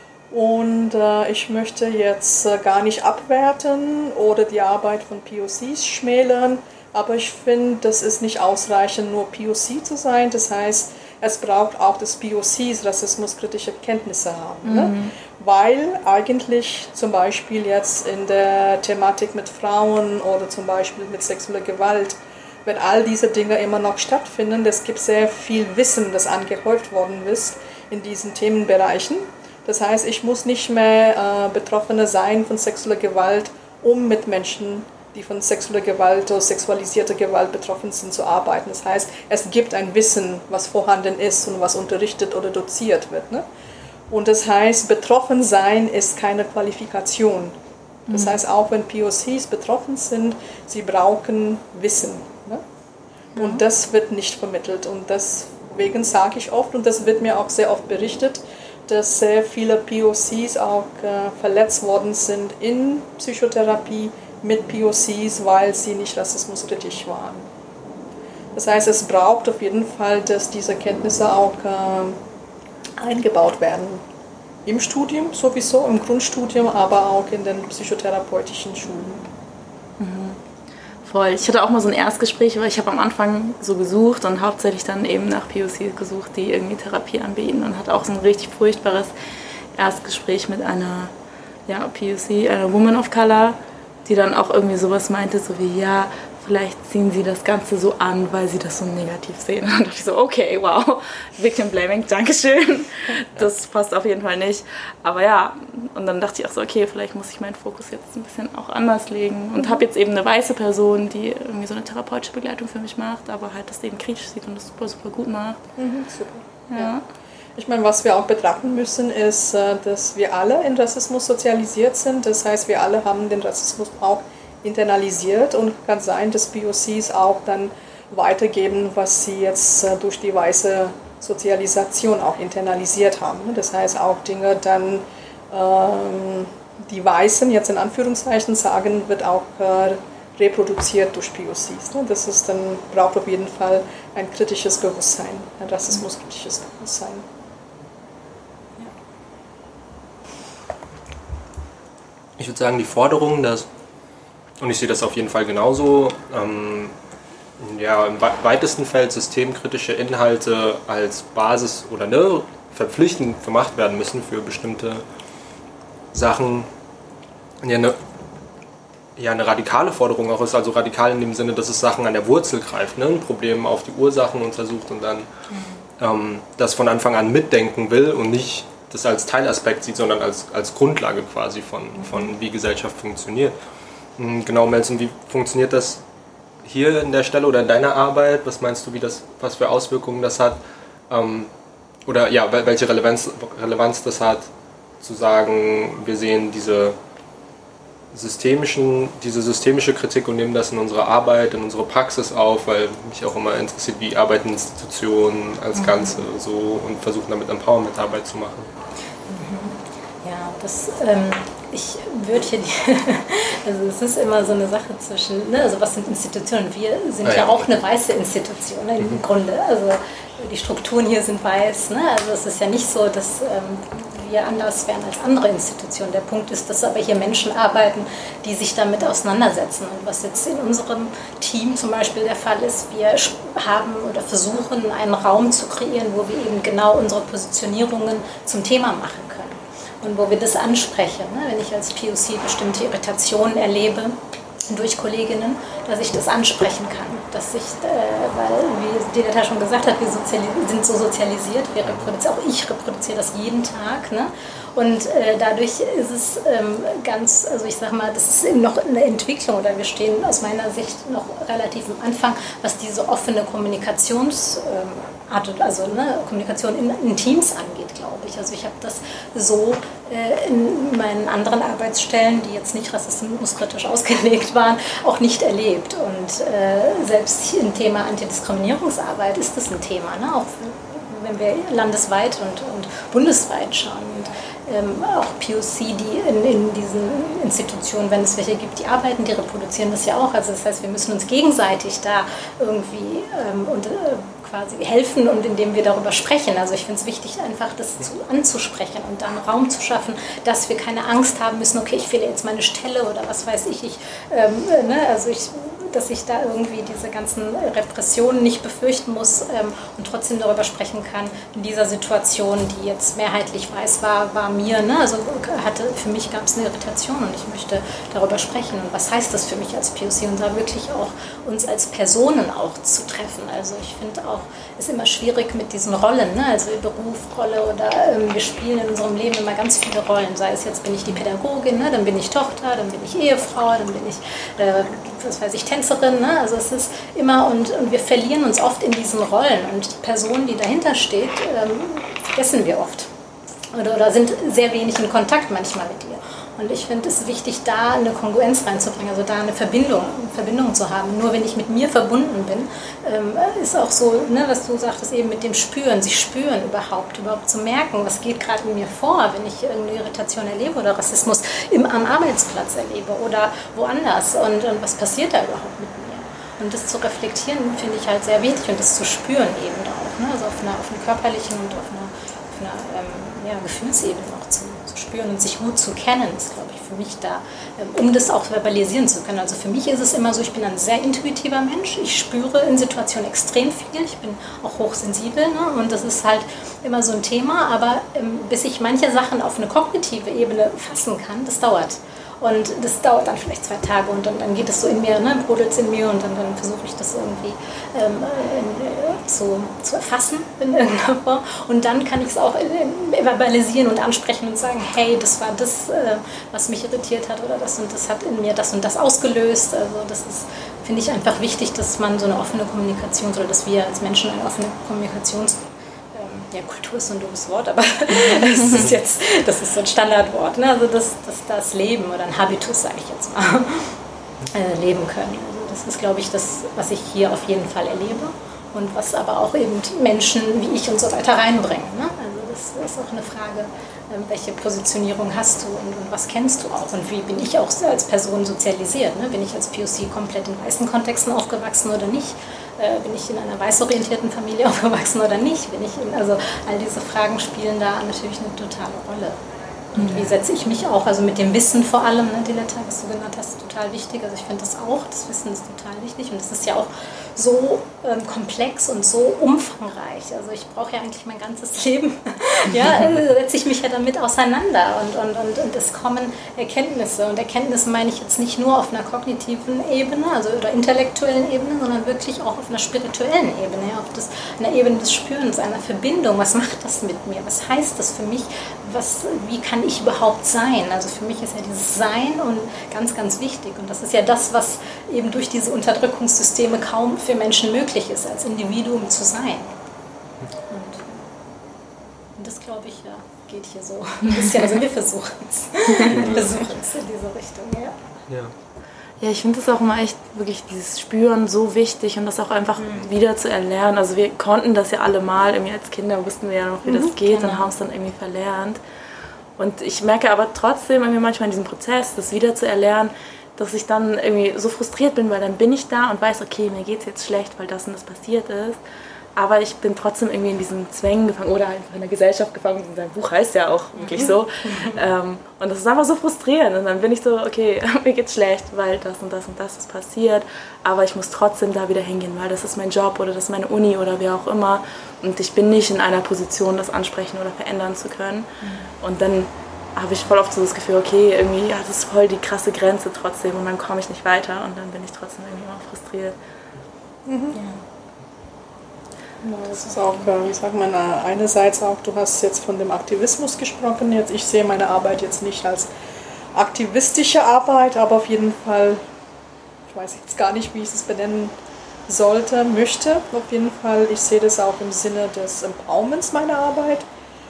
Und äh, ich möchte jetzt äh, gar nicht abwerten oder die Arbeit von P O Cs schmälern, aber ich finde, das ist nicht ausreichend, nur P O C zu sein. Das heißt, es braucht auch, dass P O Cs rassismuskritische Kenntnisse haben. Mhm. Ne? Weil eigentlich zum Beispiel jetzt in der Thematik mit Frauen oder zum Beispiel mit sexueller Gewalt, wenn all diese Dinge immer noch stattfinden, es gibt sehr viel Wissen, das angehäuft worden ist in diesen Themenbereichen. Das heißt, ich muss nicht mehr äh, Betroffene sein von sexueller Gewalt, um mit Menschen, die von sexueller Gewalt oder sexualisierter Gewalt betroffen sind, zu arbeiten. Das heißt, es gibt ein Wissen, was vorhanden ist und was unterrichtet oder doziert wird. Ne? Und das heißt, betroffen sein ist keine Qualifikation. Das mhm. heißt, auch wenn P O Cs betroffen sind, sie brauchen Wissen. Ne? Mhm. Und das wird nicht vermittelt. Und deswegen sage ich oft, und das wird mir auch sehr oft berichtet, dass sehr viele P O Cs auch äh, verletzt worden sind in Psychotherapie mit P O Cs, weil sie nicht rassismuskritisch waren. Das heißt, es braucht auf jeden Fall, dass diese Kenntnisse auch äh, eingebaut werden. Im Studium sowieso, im Grundstudium, aber auch in den psychotherapeutischen Schulen. Voll. Ich hatte auch mal so ein Erstgespräch, weil ich habe am Anfang so gesucht und hauptsächlich dann eben nach P O Cs gesucht, die irgendwie Therapie anbieten, und hatte auch so ein richtig furchtbares Erstgespräch mit einer ja, P O C, einer Woman of Color, die dann auch irgendwie sowas meinte, so wie, ja, vielleicht ziehen sie das Ganze so an, weil sie das so negativ sehen. Und dann dachte ich so, okay, wow, Victim Blaming, Dankeschön. Das passt auf jeden Fall nicht. Aber ja, und dann dachte ich auch so, okay, vielleicht muss ich meinen Fokus jetzt ein bisschen auch anders legen. Und habe jetzt eben eine weiße Person, die irgendwie so eine therapeutische Begleitung für mich macht, aber halt das eben kritisch sieht und das super, super gut macht. Mhm, super. Ja. Ja. Ich meine, was wir auch betrachten müssen, ist, dass wir alle in Rassismus sozialisiert sind. Das heißt, wir alle haben den Rassismus auch internalisiert, und kann sein, dass P O Cs auch dann weitergeben, was sie jetzt durch die weiße Sozialisation auch internalisiert haben. Das heißt auch Dinge dann, ähm, die Weißen jetzt in Anführungszeichen sagen, wird auch äh, reproduziert durch P O Cs. Ne? Das ist dann, braucht auf jeden Fall ein kritisches Bewusstsein, ein rassismuskritisches Bewusstsein. Ich würde sagen, die Forderung, dass, und ich sehe das auf jeden Fall genauso, ähm, ja, im weitesten Feld systemkritische Inhalte als Basis oder ne, verpflichtend gemacht werden müssen für bestimmte Sachen, ja eine, ja, eine radikale Forderung auch ist, also radikal in dem Sinne, dass es Sachen an der Wurzel greift, ne, ein Problem auf die Ursachen untersucht und dann ähm, das von Anfang an mitdenken will und nicht das als Teilaspekt sieht, sondern als, als Grundlage quasi von, von wie Gesellschaft funktioniert. Genau, Melson, wie funktioniert das hier in der Stelle oder in deiner Arbeit? Was meinst du, wie das, was für Auswirkungen das hat? Ähm, oder ja, welche Relevanz, Relevanz das hat, zu sagen, wir sehen diese systemischen, diese systemische Kritik und nehmen das in unsere Arbeit, in unsere Praxis auf, weil mich auch immer interessiert, wie arbeiten Institutionen als Ganze so, und versuchen damit Empowerment-Arbeit zu machen. Ja, das, ähm, ich würde hier, die, also es ist immer so eine Sache zwischen, ne, also was sind Institutionen? Wir sind ah, ja. ja auch eine weiße Institution, ne, im mhm. Grunde, also die Strukturen hier sind weiß, ne, also es ist ja nicht so, dass ähm, wir anders wären als andere Institutionen. Der Punkt ist, dass aber hier Menschen arbeiten, die sich damit auseinandersetzen. Und was jetzt in unserem Team zum Beispiel der Fall ist, wir haben oder versuchen, einen Raum zu kreieren, wo wir eben genau unsere Positionierungen zum Thema machen können. Und wo wir das ansprechen. Ne? Wenn ich als P O C bestimmte Irritationen erlebe durch Kolleginnen, dass ich das ansprechen kann. Dass ich, äh, weil, wie Diletta schon gesagt hat, wir sind so sozialisiert, wir reproduzieren, auch ich reproduziere das jeden Tag. Ne? Und äh, dadurch ist es ähm, ganz, also ich sag mal, das ist noch eine Entwicklung oder wir stehen aus meiner Sicht noch relativ am Anfang, was diese offene Kommunikationsart, ähm, also ne, Kommunikation in, in Teams angeht, glaube ich. Also ich habe das so äh, in meinen anderen Arbeitsstellen, die jetzt nicht rassismuskritisch ausgelegt waren, auch nicht erlebt. Und äh, selbst im Thema Antidiskriminierungsarbeit ist das ein Thema, ne? Auch wenn wir landesweit und, und bundesweit schauen. Und, ähm, auch P O C, die in, in diesen Institutionen, wenn es welche gibt, die arbeiten, die reproduzieren das ja auch. Also das heißt, wir müssen uns gegenseitig da irgendwie ähm, und, äh, quasi helfen und indem wir darüber sprechen. Also ich finde es wichtig, einfach das zu, anzusprechen und dann Raum zu schaffen, dass wir keine Angst haben müssen, okay, ich fehle jetzt meine Stelle oder was weiß ich. ich ähm, ne, also ich dass ich da irgendwie diese ganzen Repressionen nicht befürchten muss ähm, und trotzdem darüber sprechen kann. In dieser Situation, die jetzt mehrheitlich weiß war, war mir, ne, also hatte, für mich gab es eine Irritation und ich möchte darüber sprechen. Und was heißt das für mich als P O C? Und da wirklich auch uns als Personen auch zu treffen. Also ich finde auch, es ist immer schwierig mit diesen Rollen, ne? Also Beruf, Rolle oder ähm, wir spielen in unserem Leben immer ganz viele Rollen. Sei es jetzt bin ich die Pädagogin, ne? Dann bin ich Tochter, dann bin ich Ehefrau, dann bin ich, äh, was weiß ich, Tänzerin. Ne? Also es ist immer, und, und wir verlieren uns oft in diesen Rollen und die Person, die dahinter steht, ähm, vergessen wir oft. Oder, oder sind sehr wenig in Kontakt manchmal mit ihr. Und ich finde es wichtig, da eine Kongruenz reinzubringen, also da eine Verbindung, eine Verbindung zu haben. Nur wenn ich mit mir verbunden bin, ähm, ist auch so, ne, was du sagtest eben mit dem Spüren, sich spüren überhaupt, überhaupt zu merken, was geht gerade in mir vor, wenn ich irgendeine Irritation erlebe oder Rassismus im, am Arbeitsplatz erlebe oder woanders und, und was passiert da überhaupt mit mir. Und das zu reflektieren, finde ich halt sehr wichtig und das zu spüren eben auch, ne, also auf einer, auf einer körperlichen und auf einer, auf einer ähm, ja, Gefühlsebene auch zu spüren und sich gut zu kennen, ist, glaube ich, für mich da, um das auch verbalisieren zu können. Also für mich ist es immer so, ich bin ein sehr intuitiver Mensch, ich spüre in Situationen extrem viel, ich bin auch hochsensibel, ne? Und das ist halt immer so ein Thema, aber ähm, bis ich manche Sachen auf eine kognitive Ebene fassen kann, das dauert. Und das dauert dann vielleicht zwei Tage und dann, dann geht es so in mir, ne, brodelt es in mir und dann, dann versuche ich das irgendwie ähm, in, zu, zu erfassen in irgendeiner Form. Und dann kann ich es auch äh, verbalisieren und ansprechen und sagen, hey, das war das, äh, was mich irritiert hat oder das und das hat in mir das und das ausgelöst. Also das ist, finde ich, einfach wichtig, dass man so eine offene Kommunikation, oder dass wir als Menschen eine offene Kommunikations ja, Kultur ist so ein dummes Wort, aber das ist jetzt, das ist so ein Standardwort, ne? Also dass das, das Leben oder ein Habitus, sage ich jetzt mal, äh, leben können. Also das ist, glaube ich, das, was ich hier auf jeden Fall erlebe und was aber auch eben Menschen wie ich und so weiter reinbringen. Ne? Also das ist auch eine Frage, äh, welche Positionierung hast du und, und was kennst du auch und wie bin ich auch als Person sozialisiert? Ne? Bin ich als P O C komplett in weißen Kontexten aufgewachsen oder nicht? Äh, bin ich in einer weißorientierten Familie aufgewachsen oder nicht? Bin ich in, also all diese Fragen spielen da natürlich eine totale Rolle. Und wie setze ich mich auch, also mit dem Wissen vor allem, ne, Diletta, was du genannt hast, total wichtig. Also ich finde das auch, das Wissen ist total wichtig und es ist ja auch so ähm, komplex und so umfangreich. Also ich brauche ja eigentlich mein ganzes Leben, ja, also setze ich mich ja damit auseinander und, und, und, und es kommen Erkenntnisse. Und Erkenntnisse meine ich jetzt nicht nur auf einer kognitiven Ebene, also oder intellektuellen Ebene, sondern wirklich auch auf einer spirituellen Ebene, ja, auf das, einer Ebene des Spürens, einer Verbindung. Was macht das mit mir? Was heißt das für mich? Was, wie kann ich überhaupt sein? Also für mich ist ja dieses Sein und ganz, ganz wichtig. Und das ist ja das, was eben durch diese Unterdrückungssysteme kaum für Menschen möglich ist, als Individuum zu sein. Und, und das, glaube ich, ja, geht hier so ein bisschen. Also wir versuchen es. Wir versuchen es in diese Richtung, ja. Ja. Ja, ich finde es auch immer echt wirklich dieses Spüren so wichtig und das auch einfach mhm. wieder zu erlernen. Also wir konnten das ja alle mal, irgendwie als Kinder wussten wir ja noch, wie mhm, das geht genau. und haben es dann irgendwie verlernt. Und ich merke aber trotzdem irgendwie manchmal in diesem Prozess, das wieder zu erlernen, dass ich dann irgendwie so frustriert bin, weil dann bin ich da und weiß, okay, mir geht es jetzt schlecht, weil das und das passiert ist. Aber ich bin trotzdem irgendwie in diesen Zwängen gefangen oder einfach in der Gesellschaft gefangen. Sein Buch heißt ja auch wirklich so. ähm, und das ist einfach so frustrierend. Und dann bin ich so, okay, mir geht's schlecht, weil das und das und das ist passiert. Aber ich muss trotzdem da wieder hingehen, weil das ist mein Job oder das ist meine Uni oder wie auch immer. Und ich bin nicht in einer Position, das ansprechen oder verändern zu können. Und dann habe ich voll oft so das Gefühl, okay, irgendwie, ja, das ist voll die krasse Grenze trotzdem. Und dann komme ich nicht weiter und dann bin ich trotzdem irgendwie immer frustriert. Mhm. Ja. Ja, das ist auch, ich sag mal, einerseits auch, du hast jetzt von dem Aktivismus gesprochen. Jetzt, ich sehe meine Arbeit jetzt nicht als aktivistische Arbeit, aber auf jeden Fall, ich weiß jetzt gar nicht, wie ich es benennen sollte, möchte. Auf jeden Fall, ich sehe das auch im Sinne des Empowerments meiner Arbeit.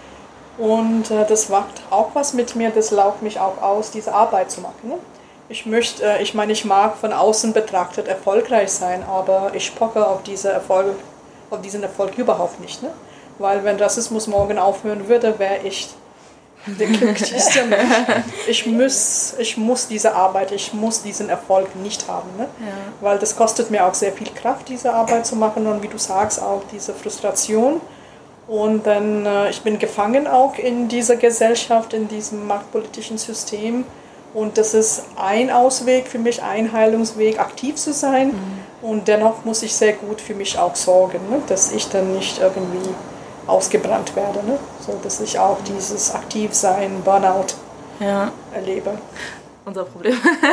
Und äh, das macht auch was mit mir, das laugt mich auch aus, diese Arbeit zu machen. Ne? Ich möchte, äh, ich meine, ich mag von außen betrachtet erfolgreich sein, aber ich pocke auf, diese Erfolg, auf diesen Erfolg überhaupt nicht. Ne? Weil wenn Rassismus morgen aufhören würde, wäre ich der glücklichste Mensch. Ich muss, ich muss diese Arbeit, ich muss diesen Erfolg nicht haben. Ne? Ja. Weil das kostet mir auch sehr viel Kraft, diese Arbeit zu machen und wie du sagst, auch diese Frustration. Und dann, äh, ich bin gefangen auch in dieser Gesellschaft, in diesem machtpolitischen System. Und das ist ein Ausweg für mich, ein Heilungsweg, aktiv zu sein. Mhm. Und dennoch muss ich sehr gut für mich auch sorgen, ne? Dass ich dann nicht irgendwie ausgebrannt werde. Ne? So, dass ich auch dieses Aktivsein, Burnout ja. erlebe. Unser Problem.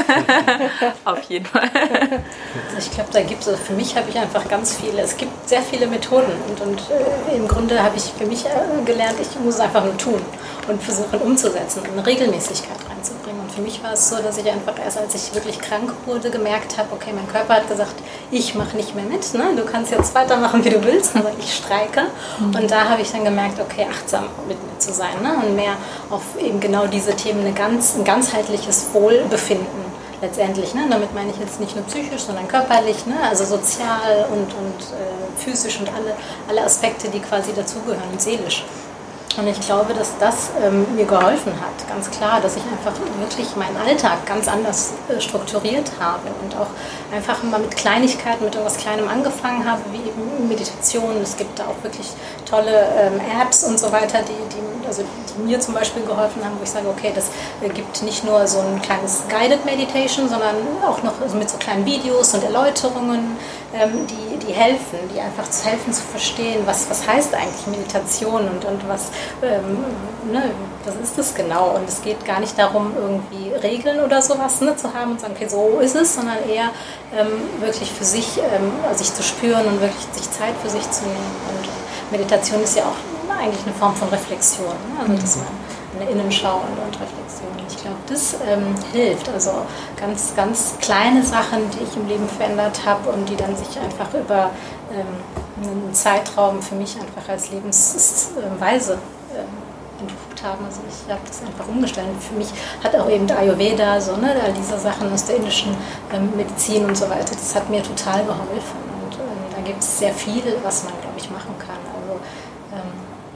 Auf jeden Fall. Ich glaube, da gibt es, für mich habe ich einfach ganz viele, es gibt sehr viele Methoden und, und äh, im Grunde habe ich für mich äh, gelernt, ich muss es einfach nur tun und versuchen umzusetzen und eine Regelmäßigkeit reinzubringen. Und für mich war es so, dass ich einfach erst, als ich wirklich krank wurde, gemerkt habe, okay, mein Körper hat gesagt, ich mache nicht mehr mit, ne? Du kannst jetzt weitermachen, wie du willst, aber ich streike. Mhm. Und da habe ich dann gemerkt, okay, achtsam mit mir zu sein, ne? Und mehr auf eben genau diese Themen, eine ganz, ein ganzheitliches Wohlbefinden letztendlich. Ne? Damit meine ich jetzt nicht nur psychisch, sondern körperlich, ne? Also sozial und, und äh, physisch und alle, alle Aspekte, die quasi dazugehören und seelisch. Und ich glaube, dass das ähm, mir geholfen hat, ganz klar, dass ich einfach wirklich meinen Alltag ganz anders äh, strukturiert habe und auch einfach mal mit Kleinigkeiten, mit etwas Kleinem angefangen habe, wie eben Meditation. Es gibt da auch wirklich tolle ähm, Apps und so weiter, die, die, also die mir zum Beispiel geholfen haben, wo ich sage, okay, das äh, gibt nicht nur so ein kleines Guided Meditation, sondern auch noch also mit so kleinen Videos und Erläuterungen, ähm, die, die helfen, die einfach helfen zu verstehen, was, was heißt eigentlich Meditation und, und was Ähm, ne, was ist das genau? Und es geht gar nicht darum, irgendwie Regeln oder sowas ne, zu haben und sagen, okay, so ist es, sondern eher ähm, wirklich für sich, ähm, sich zu spüren und wirklich sich Zeit für sich zu nehmen. Und Meditation ist ja auch eigentlich eine Form von Reflexion, ne? Also dass man eine Innenschau und, und Reflexion. Ich glaube, das ähm, hilft. Also ganz, ganz kleine Sachen, die ich im Leben verändert habe und die dann sich einfach über ähm, einen Zeitraum für mich einfach als Lebensweise entpuppt haben. Also ich habe das einfach umgestellt. Für mich hat auch eben Ayurveda, so, ne, all diese Sachen aus der indischen ähm, Medizin und so weiter, das hat mir total geholfen. Und ähm, da gibt es sehr viel, was man, glaube ich, machen kann. Also ähm,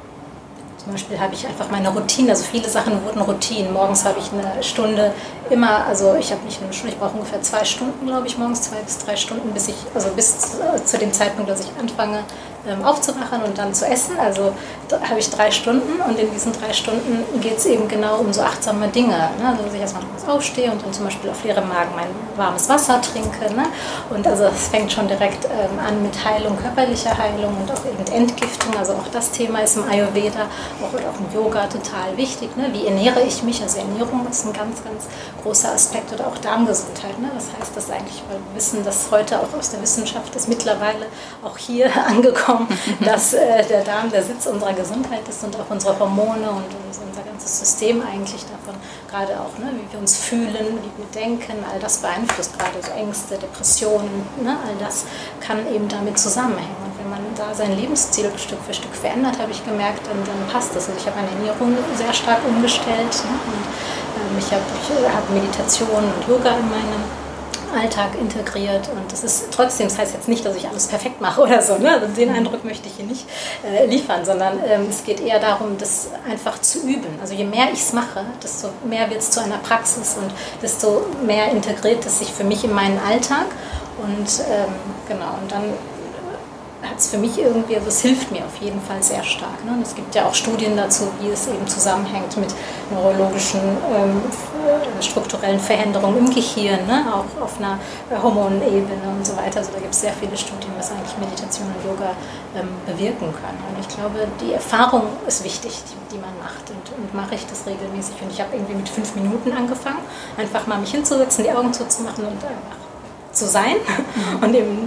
zum Beispiel habe ich einfach meine Routine, also viele Sachen wurden Routinen. Morgens habe ich eine Stunde immer, also ich habe nicht nur eine Stunde, ich brauche ungefähr zwei Stunden, glaube ich, morgens zwei bis drei Stunden, bis ich, also bis zu, zu dem Zeitpunkt, dass ich anfange ähm, aufzuwachen und dann zu essen. Also da habe ich drei Stunden und in diesen drei Stunden geht es eben genau um so achtsame Dinge. Ne? Also dass ich erstmal aufstehe und dann zum Beispiel auf leerem Magen mein warmes Wasser trinke. Ne? Und also es fängt schon direkt ähm, an mit Heilung, körperlicher Heilung und auch eben Entgiftung. Also auch das Thema ist im Ayurveda auch, oder auch im Yoga total wichtig. Ne? Wie ernähre ich mich? Also Ernährung ist ein ganz, ganz großer Aspekt oder auch Darmgesundheit. Ne? Das heißt, dass eigentlich, weil wir wissen, dass heute auch aus der Wissenschaft ist mittlerweile auch hier angekommen, dass äh, der Darm der Sitz unserer Gesundheit ist und auch unsere Hormone und unser ganzes System eigentlich davon, gerade auch, ne, wie wir uns fühlen, wie wir denken, all das beeinflusst gerade so Ängste, Depressionen, ne? All das kann eben damit zusammenhängen. Und wenn man da sein Lebensstil Stück für Stück verändert, habe ich gemerkt, dann, dann passt das. Also ich habe meine Ernährung sehr stark umgestellt. Ne? Und ähm, ich habe ich hab Meditation und Yoga in meinem Alltag integriert und das ist trotzdem, das heißt jetzt nicht, dass ich alles perfekt mache oder so, ne? Also den Eindruck möchte ich hier nicht äh, liefern, sondern ähm, es geht eher darum, das einfach zu üben. Also je mehr ich es mache, desto mehr wird es zu einer Praxis und desto mehr integriert es sich für mich in meinen Alltag und ähm, genau, und dann hat es für mich irgendwie, also es hilft mir auf jeden Fall sehr stark. Ne? Und es gibt ja auch Studien dazu, wie es eben zusammenhängt mit neurologischen, ähm, strukturellen Veränderungen im Gehirn, ne? Auch auf einer Hormonebene und so weiter. Also da gibt es sehr viele Studien, was eigentlich Meditation und Yoga ähm, bewirken können. Und ich glaube, die Erfahrung ist wichtig, die, die man macht. Und, und mache ich das regelmäßig. Und ich habe irgendwie mit fünf Minuten angefangen, einfach mal mich hinzusetzen, die Augen zuzumachen und einfach zu sein und eben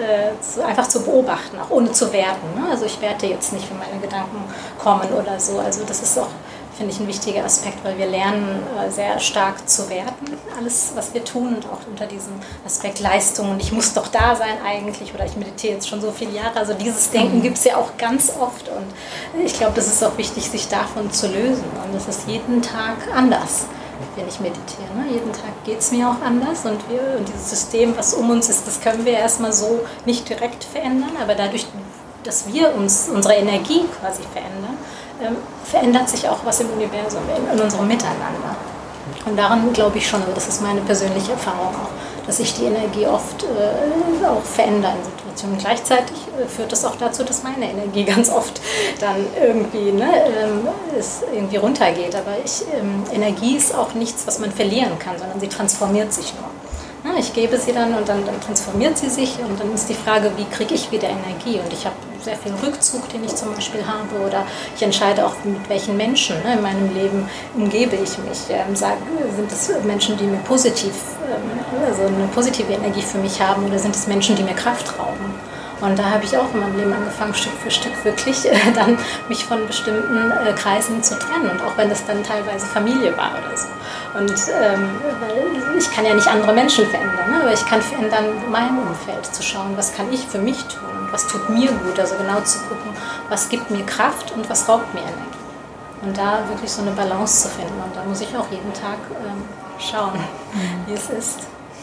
äh, zu, einfach zu beobachten, auch ohne zu werten. Ne? Also ich werte jetzt nicht, wenn meine Gedanken kommen oder so. Also das ist auch, finde ich, ein wichtiger Aspekt, weil wir lernen äh, sehr stark zu werten, alles, was wir tun, und auch unter diesem Aspekt Leistung. Und ich muss doch da sein eigentlich, oder ich meditiere jetzt schon so viele Jahre. Also dieses Denken gibt es ja auch ganz oft. Und ich glaube, das ist auch wichtig, sich davon zu lösen. Und das ist jeden Tag anders, wenn ich meditiere. Ne? Jeden Tag geht es mir auch anders. Und, wir, und dieses System, was um uns ist, das können wir erstmal so nicht direkt verändern. Aber dadurch, dass wir uns unsere Energie quasi verändern, ähm, verändert sich auch was im Universum, in, in unserem Miteinander. Und daran glaube ich schon, also das ist meine persönliche Erfahrung auch, dass sich die Energie oft äh, auch verändert in Situationen. Gleichzeitig äh, führt das auch dazu, dass meine Energie ganz oft dann irgendwie, ne, ähm, es irgendwie runtergeht. Aber ich, ähm, Energie ist auch nichts, was man verlieren kann, sondern sie transformiert sich nur. Ja, ich gebe sie dann und dann, dann transformiert sie sich, und dann ist die Frage, wie kriege ich wieder Energie? Und ich habe sehr viel Rückzug, den ich zum Beispiel habe, oder ich entscheide auch, mit welchen Menschen, ne, in meinem Leben umgebe ich mich. Ähm, sag, sind es Menschen, die mir positiv, ähm, also eine positive Energie für mich haben, oder sind es Menschen, die mir Kraft rauben? Und da habe ich auch in meinem Leben angefangen, Stück für Stück wirklich äh, dann mich von bestimmten äh, Kreisen zu trennen. Und auch wenn das dann teilweise Familie war oder so. Und ähm, weil ich kann ja nicht andere Menschen verändern, ne? Aber ich kann verändern mein Umfeld, zu schauen, was kann ich für mich tun und was tut mir gut. Also genau zu gucken, was gibt mir Kraft und was raubt mir Energie. Und da wirklich so eine Balance zu finden. Und da muss ich auch jeden Tag ähm, schauen, mhm. wie es ist.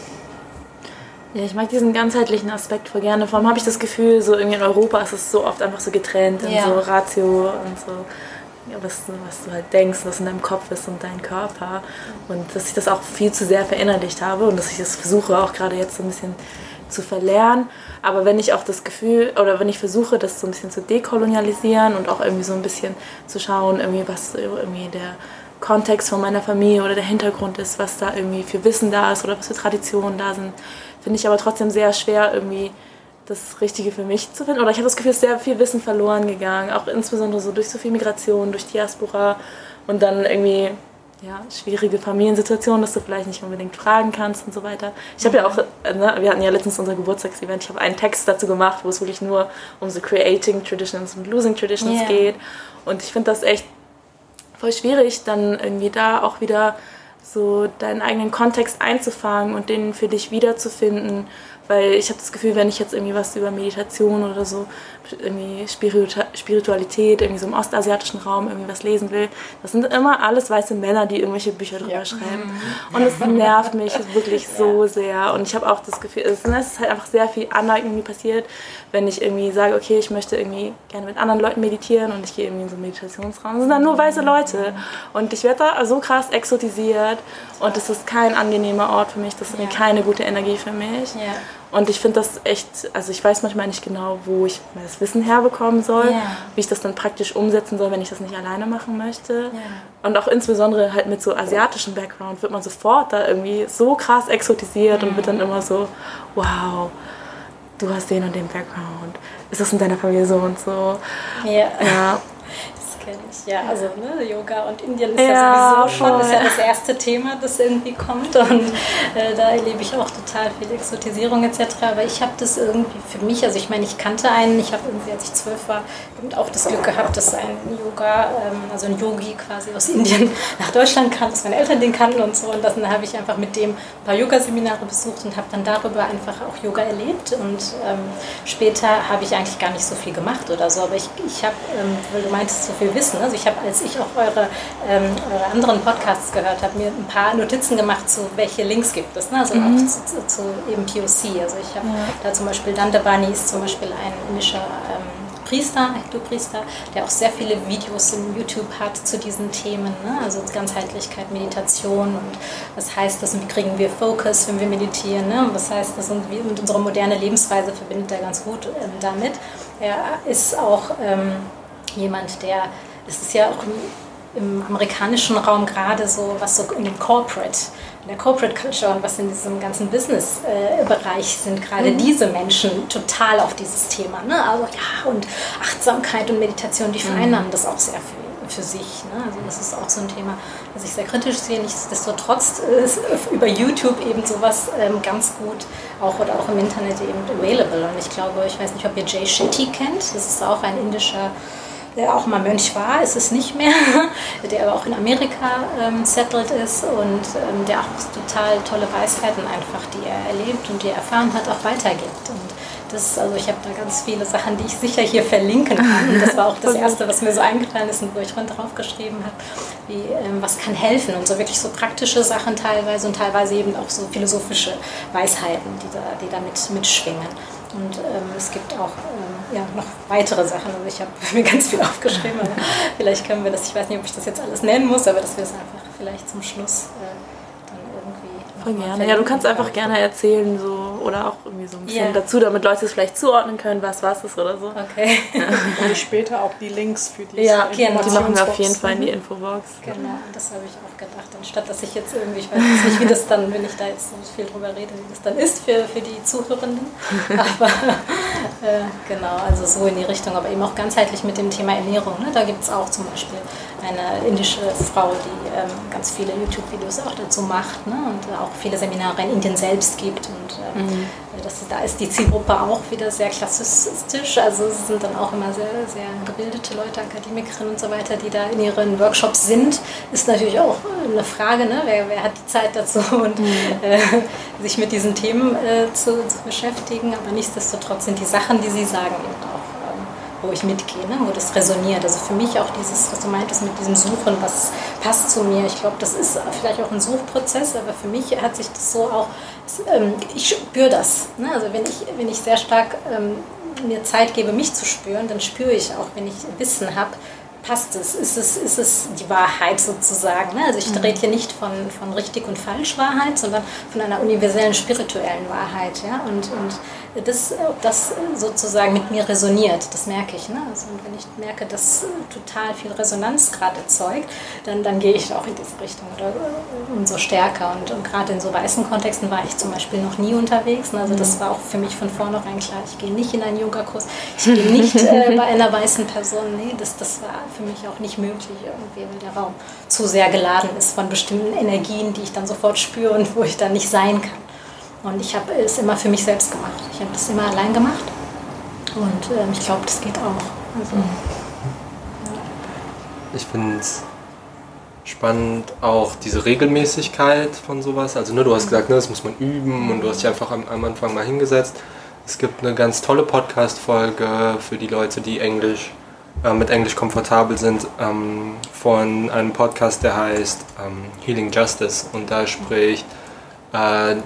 Ja, ich mag diesen ganzheitlichen Aspekt voll gerne. Vor allem habe ich das Gefühl, so irgendwie in Europa ist es so oft einfach so getrennt in ja. so Ratio und so, ja, was, was du halt denkst, was in deinem Kopf ist und dein Körper. Und dass ich das auch viel zu sehr verinnerlicht habe und dass ich das versuche auch gerade jetzt so ein bisschen zu verlernen. Aber wenn ich auch das Gefühl, oder wenn ich versuche, das so ein bisschen zu dekolonialisieren und auch irgendwie so ein bisschen zu schauen, irgendwie was irgendwie der Kontext von meiner Familie oder der Hintergrund ist, was da irgendwie für Wissen da ist oder was für Traditionen da sind, finde ich aber trotzdem sehr schwer, irgendwie das Richtige für mich zu finden. Oder ich habe das Gefühl, es ist sehr viel Wissen verloren gegangen, auch insbesondere so durch so viel Migration, durch Diaspora und dann irgendwie ja, schwierige Familiensituationen, dass du vielleicht nicht unbedingt fragen kannst und so weiter. Ich habe ja auch, ne, wir hatten ja letztens unser Geburtstagsevent, ich habe einen Text dazu gemacht, wo es wirklich nur um so Creating Traditions und Losing Traditions yeah. geht. Und ich finde das echt voll schwierig, dann irgendwie da auch wieder so deinen eigenen Kontext einzufangen und den für dich wiederzufinden, weil ich habe das Gefühl, wenn ich jetzt irgendwie was über Meditation oder so, irgendwie Spiritualität, irgendwie so im ostasiatischen Raum irgendwie was lesen will, das sind immer alles weiße Männer, die irgendwelche Bücher drüber ja. schreiben. Und es nervt mich wirklich so sehr. Und ich habe auch das Gefühl, es ist halt einfach sehr viel Aneignung passiert, wenn ich irgendwie sage, okay, ich möchte irgendwie gerne mit anderen Leuten meditieren und ich gehe irgendwie in so einen Meditationsraum. Das sind dann nur weiße Leute. Und ich werde da so krass exotisiert und es ist kein angenehmer Ort für mich, das ist ja. keine gute Energie für mich. Ja. Und ich finde das echt, also ich weiß manchmal nicht genau, wo ich das Wissen herbekommen soll, yeah. wie ich das dann praktisch umsetzen soll, wenn ich das nicht alleine machen möchte. Yeah. Und auch insbesondere halt mit so asiatischem Background wird man sofort da irgendwie so krass exotisiert mm. und wird dann immer so, wow, du hast den und den Background. Ist das in deiner Familie so und so? Yeah. Ja. Ja, also ne, Yoga und Indien ist ja, ja sowieso schon, ist ja das erste Thema, das irgendwie kommt, und äh, da erlebe ich auch total viel Exotisierung et cetera. Aber ich habe das irgendwie für mich, also ich meine, ich kannte einen, ich habe irgendwie, als ich zwölf war, auch das Glück gehabt, dass ein Yoga, ähm, also ein Yogi quasi aus Indien nach Deutschland kam, dass meine Eltern den kannten und so, und das, dann habe ich einfach mit dem ein paar Yoga-Seminare besucht und habe dann darüber einfach auch Yoga erlebt, und ähm, später habe ich eigentlich gar nicht so viel gemacht oder so, aber ich, ich habe, ähm, weil du meintest, so viel Wissen, also ich habe, als ich auch eure, ähm, eure anderen Podcasts gehört habe, mir ein paar Notizen gemacht, zu welche Links gibt es, ne? Also mhm. auch zu, zu, zu eben P O C, also ich habe ja. da zum Beispiel Dandapani ist zum Beispiel ein indischer ähm, Priester, Hindu-Priester, der auch sehr viele Videos in YouTube hat zu diesen Themen, ne? Also Ganzheitlichkeit, Meditation und was heißt das und wie kriegen wir Fokus, wenn wir meditieren, ne? Und was heißt das und, wie, und unsere moderne Lebensweise verbindet er ganz gut ähm, damit. Er ist auch ähm, jemand, der, es ist ja auch im, im amerikanischen Raum gerade so, was so in dem Corporate, in der Corporate Culture und was in diesem ganzen Business-Bereich äh, sind gerade mhm. diese Menschen total auf dieses Thema, ne? Also ja, und Achtsamkeit und Meditation, die vereinnahmen mhm. das auch sehr viel, für sich. Ne? Also das ist auch so ein Thema, das ich sehr kritisch sehe. Nichtsdestotrotz ist über YouTube eben sowas ähm, ganz gut auch oder auch im Internet eben available. Und ich glaube, ich weiß nicht, ob ihr Jay Shetty kennt. Das ist auch ein indischer, der auch mal Mönch war, ist es nicht mehr, der aber auch in Amerika ähm, settled ist und ähm, der auch total tolle Weisheiten einfach, die er erlebt und die er erfahren hat, auch weitergibt. Und das, also ich habe da ganz viele Sachen, die ich sicher hier verlinken kann. Und das war auch das Erste, was mir so eingefallen ist und wo ich drauf geschrieben habe, wie, ähm, was kann helfen und so wirklich so praktische Sachen teilweise und teilweise eben auch so philosophische Weisheiten, die da, die da mit, mitschwingen. Und ähm, es gibt auch ähm, ja, noch weitere Sachen. Also ich habe mir ganz viel aufgeschrieben, aber vielleicht können wir das, ich weiß nicht, ob ich das jetzt alles nennen muss, aber dass wir es einfach vielleicht zum Schluss äh, dann irgendwie noch mal gerne. Ja, du kannst einfach gerne erzählen so oder auch irgendwie so ein bisschen yeah. dazu, damit Leute es vielleicht zuordnen können, was was ist oder so. Okay. Und später auch die Links für die Ja, genau. die machen wir auf jeden Fall in die Infobox. Genau, das habe ich auch gedacht. Anstatt dass ich jetzt irgendwie, ich weiß jetzt nicht, wie das dann, wenn ich da jetzt so viel drüber rede, wie das dann ist für, für die Zuhörenden. Aber äh, genau, also so in die Richtung, aber eben auch ganzheitlich mit dem Thema Ernährung. Ne? Da gibt es auch zum Beispiel eine indische Frau, die ähm, ganz viele YouTube-Videos auch dazu macht, ne? Und äh, auch viele Seminare in Indien selbst gibt. Und ähm, mhm. das, da ist die Zielgruppe auch wieder sehr klassistisch. Also es sind dann auch immer sehr, sehr gebildete Leute, Akademikerinnen und so weiter, die da in ihren Workshops sind. Ist natürlich auch eine Frage, ne? wer, wer hat die Zeit dazu und mhm. äh, sich mit diesen Themen äh, zu, zu beschäftigen. Aber nichtsdestotrotz sind die Sachen, die sie sagen, eben auch wo ich mitgehe, ne? Wo das resoniert. Also für mich auch dieses, was du meintest mit diesem Suchen, was passt zu mir. Ich glaube, das ist vielleicht auch ein Suchprozess, aber für mich hat sich das so auch, ähm, ich spüre das. Ne? Also wenn ich, wenn ich sehr stark ähm, mir Zeit gebe, mich zu spüren, dann spüre ich auch, wenn ich Wissen habe, passt es, ist es, ist es die Wahrheit sozusagen. Ne? Also ich rede hier nicht von, von richtig und falsch Wahrheit, sondern von einer universellen spirituellen Wahrheit. Ja? Und, und das, ob das sozusagen mit mir resoniert, das merke ich. Ne? Also und wenn ich merke, dass total viel Resonanz gerade erzeugt, dann, dann gehe ich auch in diese Richtung oder umso stärker. Und, und gerade in so weißen Kontexten war ich zum Beispiel noch nie unterwegs. Ne? Also das war auch für mich von vornherein klar, ich gehe nicht in einen Yogakurs, ich gehe nicht äh, bei einer weißen Person. Nee, das, das war für mich auch nicht möglich irgendwie, weil der Raum zu sehr geladen ist von bestimmten Energien, die ich dann sofort spüre und wo ich dann nicht sein kann. Und ich habe es immer für mich selbst gemacht. Ich habe das immer allein gemacht und ähm, ich glaube, das geht auch. Also, ja. Ich finde es spannend auch diese Regelmäßigkeit von sowas. Also ne, du hast gesagt, ne, das muss man üben und du hast dich einfach am, am Anfang mal hingesetzt. Es gibt eine ganz tolle Podcast-Folge für die Leute, die Englisch äh, mit Englisch komfortabel sind, ähm, von einem Podcast, der heißt ähm, Healing Justice und da spricht äh,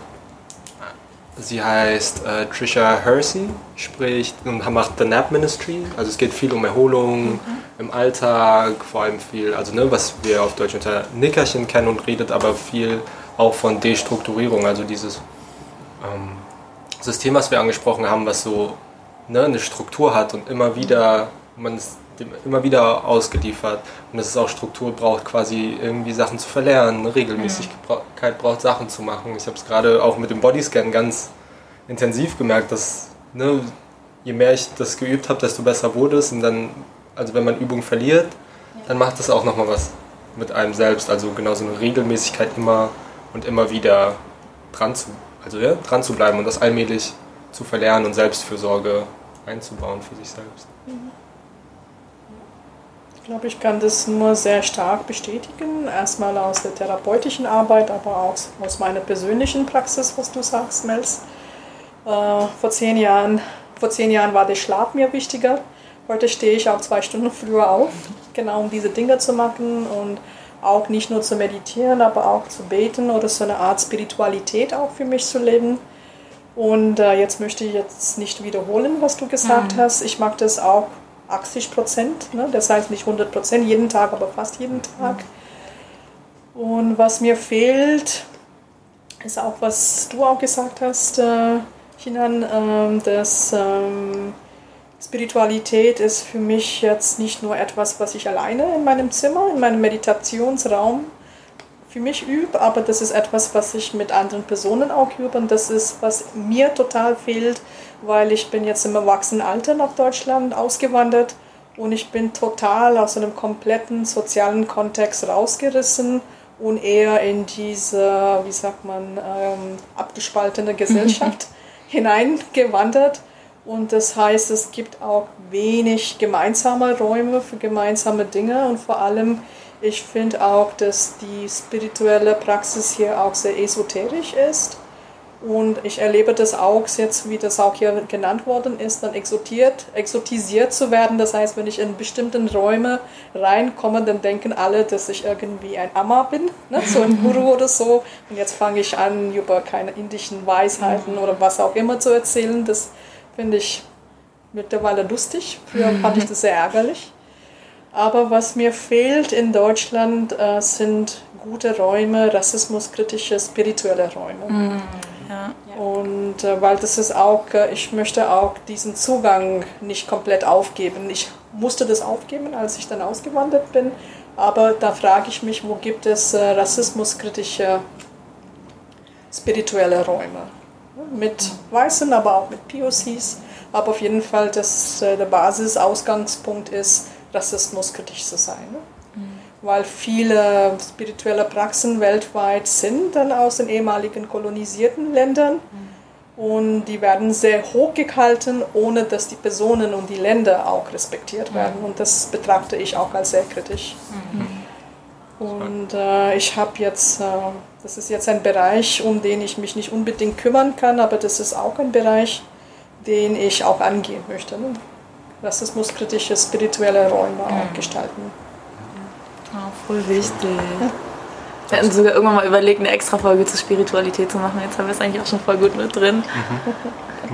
sie heißt äh, Trisha Hersey, spricht und macht The Nap Ministry. Also es geht viel um Erholung mhm. im Alltag, vor allem viel, also ne, was wir auf Deutsch unter Nickerchen kennen und redet, aber viel auch von Destrukturierung, also dieses ähm, System, was wir angesprochen haben, was so ne, eine Struktur hat und immer wieder, man ist immer wieder ausgeliefert und dass es auch Struktur braucht, quasi irgendwie Sachen zu verlernen, eine Regelmäßigkeit braucht, Sachen zu machen. Ich habe es gerade auch mit dem Bodyscan ganz intensiv gemerkt, dass ne, je mehr ich das geübt habe, desto besser wurde es und dann, also wenn man Übung verliert, dann macht das auch nochmal was mit einem selbst, also genau so eine Regelmäßigkeit immer und immer wieder dran zu, also ja, dran zu bleiben und das allmählich zu verlernen und Selbstfürsorge einzubauen für sich selbst. Mhm. Ich glaube, ich kann das nur sehr stark bestätigen. Erstmal aus der therapeutischen Arbeit, aber auch aus meiner persönlichen Praxis, was du sagst, Mels. Äh, vor, zehn Jahren, vor zehn Jahren war der Schlaf mir wichtiger. Heute stehe ich auch zwei Stunden früher auf, genau um diese Dinge zu machen und auch nicht nur zu meditieren, aber auch zu beten oder so eine Art Spiritualität auch für mich zu leben. Und äh, jetzt möchte ich jetzt nicht wiederholen, was du gesagt mhm. hast. Ich mag das auch achtzig Prozent, ne? Das heißt nicht hundert Prozent jeden Tag, aber fast jeden Tag. Und was mir fehlt, ist auch, was du auch gesagt hast, äh, Chinan, äh, dass ähm, Spiritualität ist für mich jetzt nicht nur etwas, was ich alleine in meinem Zimmer, in meinem Meditationsraum für mich übe, aber das ist etwas, was ich mit anderen Personen auch übe und das ist, was mir total fehlt, weil ich bin jetzt im Erwachsenenalter nach Deutschland ausgewandert und ich bin total aus einem kompletten sozialen Kontext rausgerissen und eher in diese, wie sagt man, ähm, abgespaltene Gesellschaft hineingewandert. Und das heißt, es gibt auch wenig gemeinsame Räume für gemeinsame Dinge und vor allem, ich finde auch, dass die spirituelle Praxis hier auch sehr esoterisch ist. Und ich erlebe das auch jetzt, wie das auch hier genannt worden ist, dann exotiert, exotisiert zu werden. Das heißt, wenn ich in bestimmten Räume reinkomme, dann denken alle, dass ich irgendwie ein Amma bin, ne? So ein Guru oder so. Und jetzt fange ich an, über keine indischen Weisheiten oder was auch immer zu erzählen. Das finde ich mittlerweile lustig. Früher fand ich das sehr ärgerlich. Aber was mir fehlt in Deutschland, äh, sind gute Räume, rassismuskritische, spirituelle Räume. Mhm. Ja. Und äh, weil das ist auch, äh, ich möchte auch diesen Zugang nicht komplett aufgeben. Ich musste das aufgeben, als ich dann ausgewandert bin. Aber da frage ich mich, wo gibt es äh, rassismuskritische, spirituelle Räume? Mit Weißen, aber auch mit P O Cs. Aber auf jeden Fall, dass äh, der Basisausgangspunkt ist, rassismuskritisch zu sein. Ne? Weil viele spirituelle Praxen weltweit sind dann aus den ehemaligen kolonisierten Ländern und die werden sehr hoch gehalten, ohne dass die Personen und die Länder auch respektiert werden und das betrachte ich auch als sehr kritisch. Mhm. Und äh, ich habe jetzt, äh, das ist jetzt ein Bereich, um den ich mich nicht unbedingt kümmern kann, aber das ist auch ein Bereich, den ich auch angehen möchte. Ne? Rassismuskritische, spirituelle Räume mhm. auch gestalten. Oh, voll wichtig. Wir hatten sogar irgendwann mal überlegt, eine extra Folge zur Spiritualität zu machen. Jetzt haben wir es eigentlich auch schon voll gut mit drin. Mhm.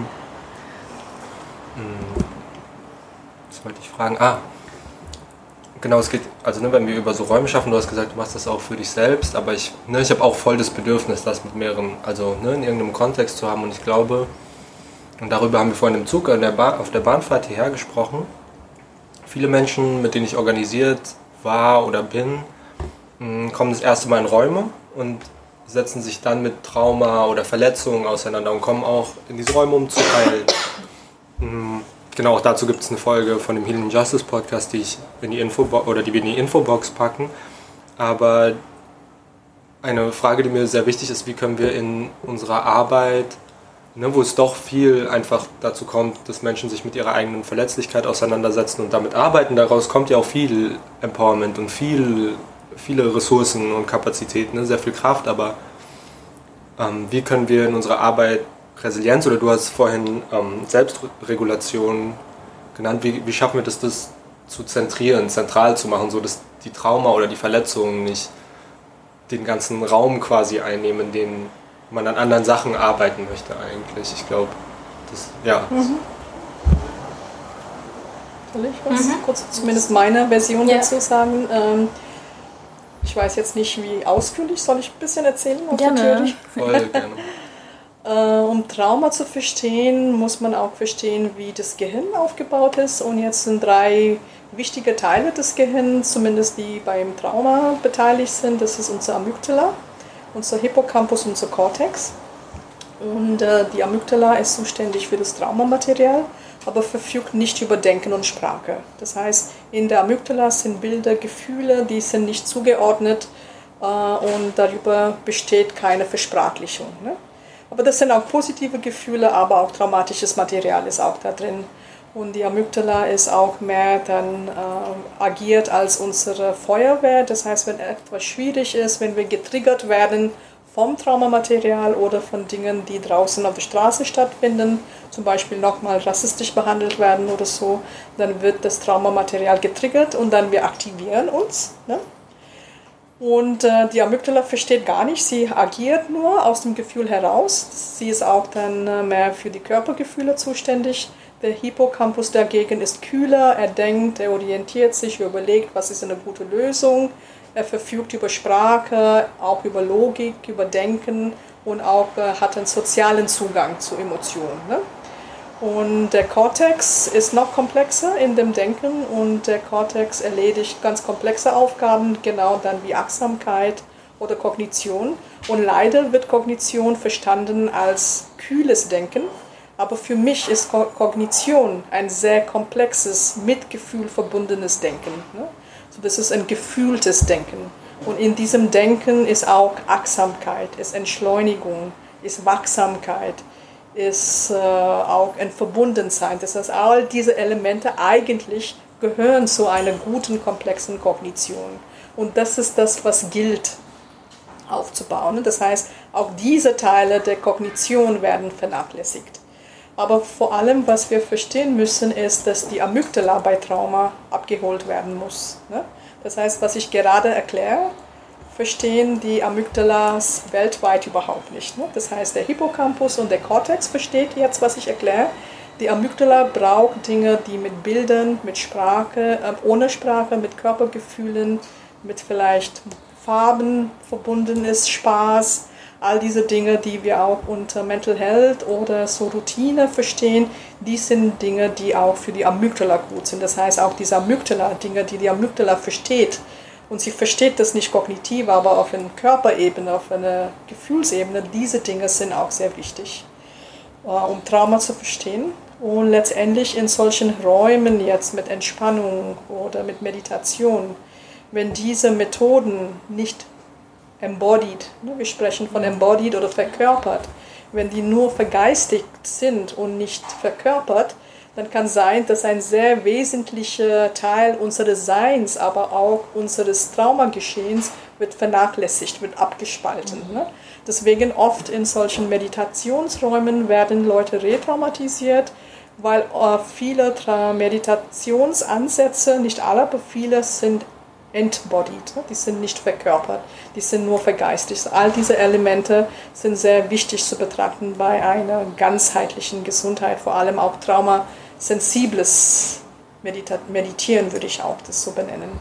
Was wollte ich fragen? Ah, genau, es geht, also ne, wenn wir über so Räume schaffen, du hast gesagt, du machst das auch für dich selbst, aber ich, ne, ich habe auch voll das Bedürfnis, das mit mehreren, also ne, in irgendeinem Kontext zu haben und ich glaube, und darüber haben wir vorhin im Zug an der Bahn, auf der Bahnfahrt hierher gesprochen, viele Menschen, mit denen ich organisiert war oder bin, kommen das erste Mal in Räume und setzen sich dann mit Trauma oder Verletzungen auseinander und kommen auch in diese Räume, um zu heilen. Genau, auch dazu gibt es eine Folge von dem Healing Justice Podcast, die ich in die Infobox oder die wir in die Infobox packen. Aber eine Frage, die mir sehr wichtig ist, wie können wir in unserer Arbeit, ne, wo es doch viel einfach dazu kommt, dass Menschen sich mit ihrer eigenen Verletzlichkeit auseinandersetzen und damit arbeiten. Daraus kommt ja auch viel Empowerment und viel, viele Ressourcen und Kapazitäten, ne, sehr viel Kraft. Aber ähm, wie können wir in unserer Arbeit Resilienz, oder du hast vorhin ähm, Selbstregulation genannt, wie, wie schaffen wir das, das zu zentrieren, zentral zu machen, so dass die Trauma oder die Verletzungen nicht den ganzen Raum quasi einnehmen, den man an anderen Sachen arbeiten möchte eigentlich. Ich glaube, das, ja. Mhm. Soll ich was mhm. kurz zumindest meine Version ja. dazu sagen? Ähm, ich weiß jetzt nicht, wie ausführlich, soll ich ein bisschen erzählen? Gerne. Voll gerne. äh, um Trauma zu verstehen, muss man auch verstehen, wie das Gehirn aufgebaut ist. Und jetzt sind drei wichtige Teile des Gehirns, zumindest die beim Trauma beteiligt sind. Das ist unser Amygdala, unser Hippocampus, unser Cortex. Und äh, die Amygdala ist zuständig für das Traumamaterial, aber verfügt nicht über Denken und Sprache. Das heißt, in der Amygdala sind Bilder, Gefühle, die sind nicht zugeordnet äh, und darüber besteht keine Versprachlichung. Ne? Aber das sind auch positive Gefühle, aber auch traumatisches Material ist auch da drin. Und die Amygdala ist auch mehr dann äh, agiert als unsere Feuerwehr. Das heißt, wenn etwas schwierig ist, wenn wir getriggert werden vom Traumamaterial oder von Dingen, die draußen auf der Straße stattfinden, zum Beispiel nochmal rassistisch behandelt werden oder so, dann wird das Traumamaterial getriggert und dann wir aktivieren uns. Ne? Und äh, die Amygdala versteht gar nicht, sie agiert nur aus dem Gefühl heraus. Sie ist auch dann äh, mehr für die Körpergefühle zuständig. Der Hippocampus dagegen ist kühler, er denkt, er orientiert sich, er überlegt, was ist eine gute Lösung. Er verfügt über Sprache, auch über Logik, über Denken und auch äh, hat einen sozialen Zugang zu Emotionen. Ne? Und der Cortex ist noch komplexer in dem Denken und der Cortex erledigt ganz komplexe Aufgaben, genau dann wie Achtsamkeit oder Kognition. Und leider wird Kognition verstanden als kühles Denken, Aber für mich ist Ko- Kognition ein sehr komplexes, mit Gefühl verbundenes Denken. Ne? So, das ist ein gefühltes Denken. Und in diesem Denken ist auch Achtsamkeit, ist Entschleunigung, ist Wachsamkeit, ist äh, auch ein Verbundensein. Das heißt, all diese Elemente eigentlich gehören zu einer guten, komplexen Kognition. Und das ist das, was gilt aufzubauen. Das heißt, auch diese Teile der Kognition werden vernachlässigt. Aber vor allem, was wir verstehen müssen, ist, dass die Amygdala bei Trauma abgeholt werden muss. Das heißt, was ich gerade erkläre, verstehen die Amygdalas weltweit überhaupt nicht. Das heißt, der Hippocampus und der Cortex versteht jetzt, was ich erkläre. Die Amygdala braucht Dinge, die mit Bildern, mit Sprache, ohne Sprache, mit Körpergefühlen, mit vielleicht Farben verbunden ist, Spaß, all diese Dinge, die wir auch unter Mental Health oder so Routine verstehen, die sind Dinge, die auch für die Amygdala gut sind. Das heißt, auch diese Amygdala, Dinge, die die Amygdala versteht, und sie versteht das nicht kognitiv, aber auf einer Körperebene, auf einer Gefühlsebene, diese Dinge sind auch sehr wichtig, um Trauma zu verstehen. Und letztendlich in solchen Räumen jetzt mit Entspannung oder mit Meditation, wenn diese Methoden nicht embodied, wir sprechen von embodied oder verkörpert, wenn die nur vergeistigt sind und nicht verkörpert, dann kann sein, dass ein sehr wesentlicher Teil unseres Seins, aber auch unseres Traumageschehens wird vernachlässigt, wird abgespalten. Mhm. Ne? Deswegen oft in solchen Meditationsräumen werden Leute retraumatisiert, weil äh, viele Tra- Meditationsansätze, nicht alle, aber viele sind embodied, ne? Die sind nicht verkörpert, die sind nur vergeistigt. All diese Elemente sind sehr wichtig zu betrachten bei einer ganzheitlichen Gesundheit, vor allem auch traumasensibles Medita- Meditieren, würde ich auch das so benennen.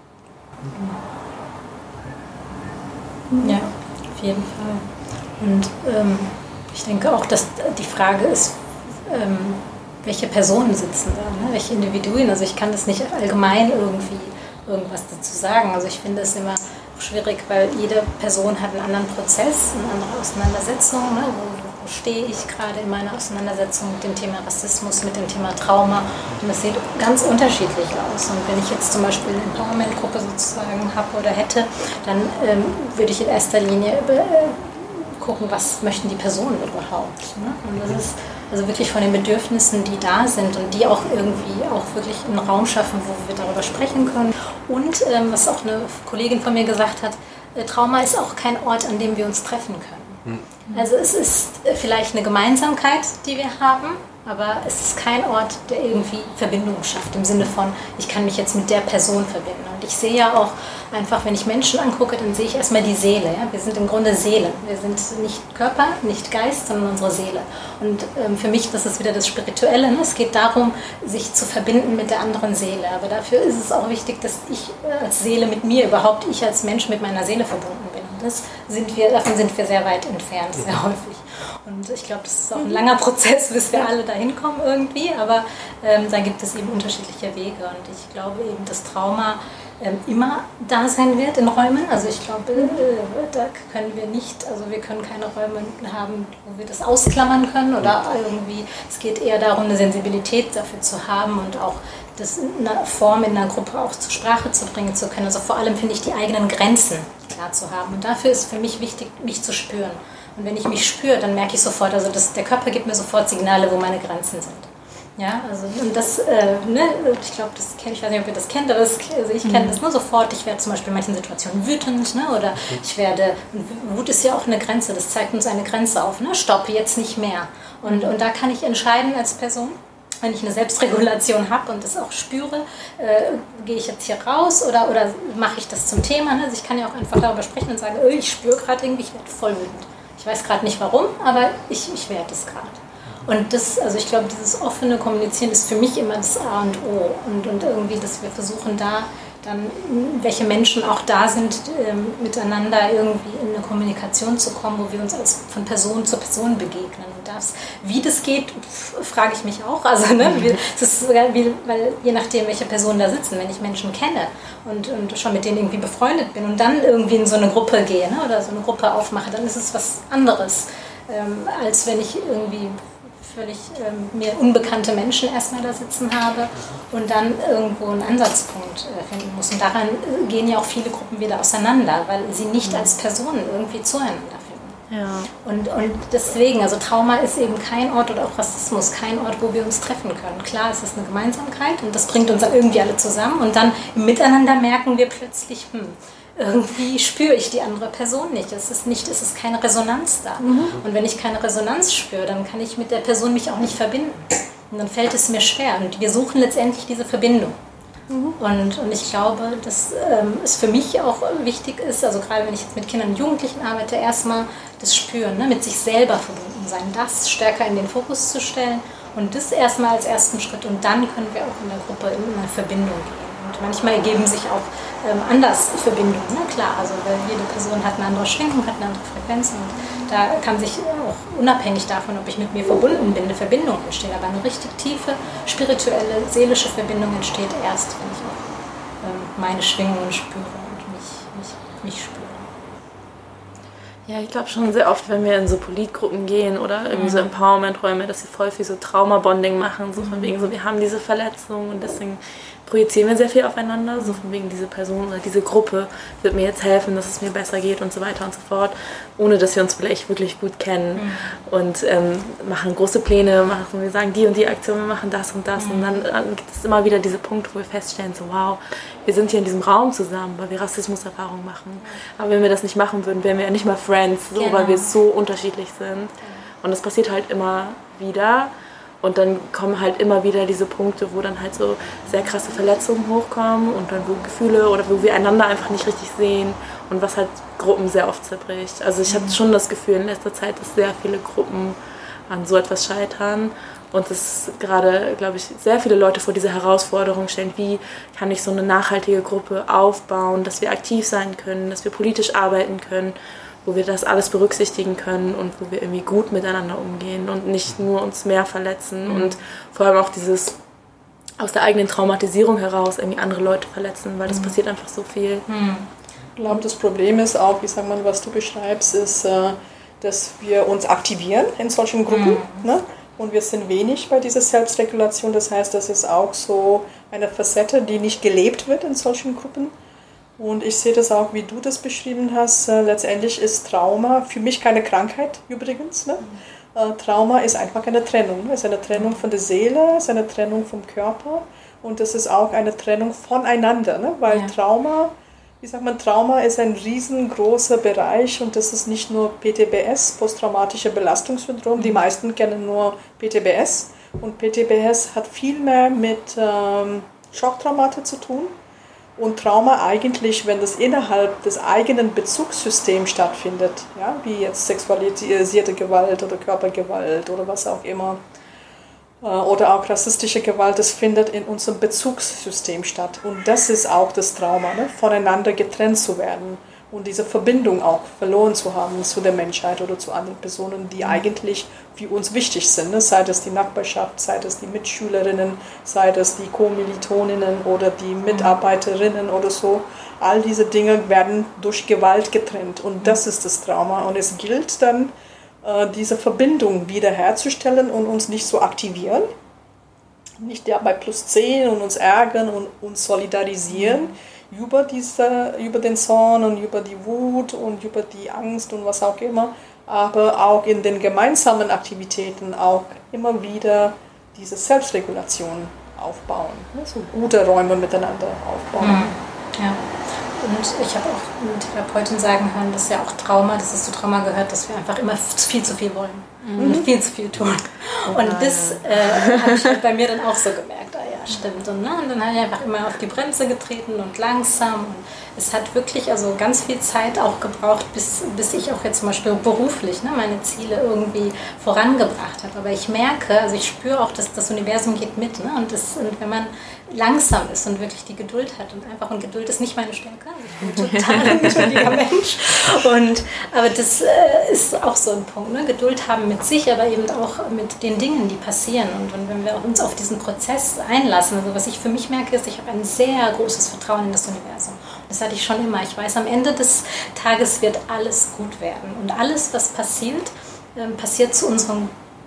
Ja, auf jeden Fall. Und ähm, ich denke auch, dass die Frage ist, ähm, welche Personen sitzen da, ne? Welche Individuen. Also ich kann das nicht allgemein irgendwie irgendwas dazu sagen. Also ich finde es immer schwierig, weil jede Person hat einen anderen Prozess, eine andere Auseinandersetzung. Ne? Wo, wo stehe ich gerade in meiner Auseinandersetzung mit dem Thema Rassismus, mit dem Thema Trauma? Und das sieht ganz unterschiedlich aus. Und wenn ich jetzt zum Beispiel eine Empowerment-Gruppe sozusagen habe oder hätte, dann ähm, würde ich in erster Linie äh, gucken, was möchten die Personen überhaupt. Ne? Und das ist also wirklich von den Bedürfnissen, die da sind und die auch irgendwie auch wirklich einen Raum schaffen, wo wir darüber sprechen können. Und ähm, was auch eine Kollegin von mir gesagt hat, äh, Trauma ist auch kein Ort, an dem wir uns treffen können. Mhm. Also es ist äh, vielleicht eine Gemeinsamkeit, die wir haben, aber es ist kein Ort, der irgendwie Verbindung schafft, im Sinne von, ich kann mich jetzt mit der Person verbinden. Und ich sehe ja auch einfach, wenn ich Menschen angucke, dann sehe ich erstmal die Seele. Ja? Wir sind im Grunde Seelen. Wir sind nicht Körper, nicht Geist, sondern unsere Seele. Und ähm, für mich, das ist wieder das Spirituelle. Ne? Es geht darum, sich zu verbinden mit der anderen Seele. Aber dafür ist es auch wichtig, dass ich als Seele mit mir überhaupt, ich als Mensch mit meiner Seele verbunden bin. Und das sind wir, davon sind wir sehr weit entfernt, sehr häufig. Und ich glaube, das ist auch ein langer Prozess, bis wir alle dahin kommen irgendwie. Aber ähm, da gibt es eben unterschiedliche Wege. Und ich glaube eben, dass Trauma ähm, immer da sein wird in Räumen. Also ich glaube, äh, da können wir nicht, also wir können keine Räume haben, wo wir das ausklammern können. Oder irgendwie, es geht eher darum, eine Sensibilität dafür zu haben und auch das in einer Form, in einer Gruppe auch zur Sprache zu bringen zu können. Also vor allem finde ich die eigenen Grenzen klar zu haben. Und dafür ist für mich wichtig, mich zu spüren. Und wenn ich mich spüre, dann merke ich sofort, also das, der Körper gibt mir sofort Signale, wo meine Grenzen sind. Ja, also und das, äh, ne, ich glaube, das kennt, ich weiß nicht, ob ihr das kennt, aber das, also ich kenne das nur sofort. Ich werde zum Beispiel in manchen Situationen wütend, ne, oder ich werde, Wut ist ja auch eine Grenze, das zeigt uns eine Grenze auf, ne, stopp, jetzt nicht mehr. Und, und da kann ich entscheiden als Person, wenn ich eine Selbstregulation habe und das auch spüre, äh, gehe ich jetzt hier raus oder, oder mache ich das zum Thema. Ne? Also ich kann ja auch einfach darüber sprechen und sagen, oh, ich spüre gerade irgendwie, ich werde voll wütend. Ich weiß gerade nicht warum, aber ich, ich werde es gerade. Und das, also ich glaube, dieses offene Kommunizieren ist für mich immer das A und O. Und, und irgendwie, dass wir versuchen da dann, welche Menschen auch da sind, ähm, miteinander irgendwie in eine Kommunikation zu kommen, wo wir uns als von Person zu Person begegnen. Und das, wie das geht, frage ich mich auch. Also, ne, wie, das ist sogar wie, weil je nachdem, welche Personen da sitzen, wenn ich Menschen kenne und, und schon mit denen irgendwie befreundet bin und dann irgendwie in so eine Gruppe gehe, ne, oder so eine Gruppe aufmache, dann ist es was anderes, ähm, als wenn ich irgendwie völlig ähm, mir unbekannte Menschen erstmal da sitzen habe und dann irgendwo einen Ansatzpunkt äh, finden muss. Und daran äh, gehen ja auch viele Gruppen wieder auseinander, weil sie nicht als Personen irgendwie zueinander finden. Ja. Und, und deswegen, also Trauma ist eben kein Ort oder auch Rassismus, kein Ort, wo wir uns treffen können. Klar, es ist eine Gemeinsamkeit und das bringt uns dann irgendwie alle zusammen und dann im Miteinander merken wir plötzlich, hm, irgendwie spüre ich die andere Person nicht. Es ist nicht, es ist keine Resonanz da. Mhm. Und wenn ich keine Resonanz spüre, dann kann ich mit der Person mich auch nicht verbinden. Und dann fällt es mir schwer. Und wir suchen letztendlich diese Verbindung. Mhm. Und, und ich glaube, dass ähm, es für mich auch wichtig ist, also gerade wenn ich jetzt mit Kindern und Jugendlichen arbeite, erstmal das Spüren, ne, mit sich selber verbunden sein, das stärker in den Fokus zu stellen und das erstmal als ersten Schritt. Und dann können wir auch in der Gruppe in eine Verbindung gehen. Und manchmal ergeben sich auch ähm, anders Verbindungen, ne? Klar, also weil jede Person hat eine andere Schwingung, hat eine andere Frequenz und da kann sich auch unabhängig davon, ob ich mit mir verbunden bin, eine Verbindung entstehen. Aber eine richtig tiefe, spirituelle, seelische Verbindung entsteht erst, wenn ich auch ähm, meine Schwingungen spüre und mich, mich, mich spüre. Ja, ich glaube schon sehr oft, wenn wir in so Politgruppen gehen oder irgendwie so Empowerment-Räume, dass wir voll viel so Trauma-Bonding machen, so von wegen so, wir haben diese Verletzung und deswegen projizieren wir sehr viel aufeinander, so von wegen diese Person oder diese Gruppe wird mir jetzt helfen, dass es mir besser geht und so weiter und so fort, ohne dass wir uns vielleicht wirklich gut kennen mhm. und ähm, machen große Pläne, machen, wir sagen die und die Aktion, wir machen das und das mhm. und dann, dann gibt es immer wieder diese Punkte, wo wir feststellen, so wow, wir sind hier in diesem Raum zusammen, weil wir Rassismuserfahrungen machen, aber wenn wir das nicht machen würden, wären wir ja nicht mal Friends, so, genau. weil wir so unterschiedlich sind und das passiert halt immer wieder. Und dann kommen halt immer wieder diese Punkte, wo dann halt so sehr krasse Verletzungen hochkommen und dann wo Gefühle oder wo wir einander einfach nicht richtig sehen und was halt Gruppen sehr oft zerbricht. Also ich habe schon das Gefühl in letzter Zeit, dass sehr viele Gruppen an so etwas scheitern und dass gerade, glaube ich, sehr viele Leute vor diese Herausforderung stellen, wie kann ich so eine nachhaltige Gruppe aufbauen, dass wir aktiv sein können, dass wir politisch arbeiten können, wo wir das alles berücksichtigen können und wo wir irgendwie gut miteinander umgehen und nicht nur uns mehr verletzen mhm. und vor allem auch dieses aus der eigenen Traumatisierung heraus irgendwie andere Leute verletzen, weil das mhm. passiert einfach so viel. Mhm. Ich glaube, das Problem ist auch, wie sagt man, was du beschreibst, ist, dass wir uns aktivieren in solchen Gruppen, mhm. ne? Und wir sind wenig bei dieser Selbstregulation, das heißt, das ist auch so eine Facette, die nicht gelebt wird in solchen Gruppen. Und ich sehe das auch, wie du das beschrieben hast. Äh, letztendlich ist Trauma für mich keine Krankheit übrigens. Ne? Äh, Trauma ist einfach eine Trennung. Ne? Es ist eine Trennung von der Seele, es ist eine Trennung vom Körper und es ist auch eine Trennung voneinander. Ne? Weil ja. Trauma, wie sagt man, Trauma ist ein riesengroßer Bereich und das ist nicht nur P T B S, posttraumatische Belastungssyndrom. Die meisten kennen nur P T B S und P T B S hat viel mehr mit ähm, Schocktraumata zu tun. Und Trauma eigentlich, wenn das innerhalb des eigenen Bezugssystems stattfindet, ja, wie jetzt sexualisierte Gewalt oder Körpergewalt oder was auch immer, äh, oder auch rassistische Gewalt, das findet in unserem Bezugssystem statt. Und das ist auch das Trauma, ne, voneinander getrennt zu werden und diese Verbindung auch verloren zu haben zu der Menschheit oder zu anderen Personen, die eigentlich für uns wichtig sind, ne? Sei das die Nachbarschaft, sei das die Mitschülerinnen, sei das die Kommilitoninnen oder die Mitarbeiterinnen oder so. All diese Dinge werden durch Gewalt getrennt und das ist das Trauma. Und es gilt dann, äh, diese Verbindung wiederherzustellen und uns nicht zu aktivieren, nicht ja bei plus zehn und uns ärgern und uns solidarisieren, über, diese, über den Zorn und über die Wut und über die Angst und was auch immer, aber auch in den gemeinsamen Aktivitäten auch immer wieder diese Selbstregulation aufbauen, ne? So gute Räume miteinander aufbauen. Ja. Und ich habe auch eine Therapeutin sagen hören, dass ja auch Trauma, dass es zu Trauma gehört, dass wir einfach immer viel zu viel wollen mhm. und viel zu viel tun. Und ja, das äh, habe ich halt bei mir dann auch so gemerkt, ah ja, stimmt. Und, ne? und dann habe ich einfach immer auf die Bremse getreten und langsam. Und es hat wirklich also ganz viel Zeit auch gebraucht, bis, bis ich auch jetzt zum Beispiel beruflich ne, meine Ziele irgendwie vorangebracht habe. Aber ich merke, also ich spüre auch, dass das Universum geht mit. Ne? Und, das, und wenn man langsam ist und wirklich die Geduld hat und einfach, und Geduld ist nicht meine Stärke, also ich bin total ein geduldiger Mensch. Und, aber das äh, ist auch so ein Punkt, ne? Geduld haben mit sich, aber eben auch mit den Dingen, die passieren. Und, und wenn wir uns auf diesen Prozess einlassen, also was ich für mich merke, ist, ich habe ein sehr großes Vertrauen in das Universum. Das hatte ich schon immer. Ich weiß, am Ende des Tages wird alles gut werden. Und alles, was passiert, äh, passiert zu unserem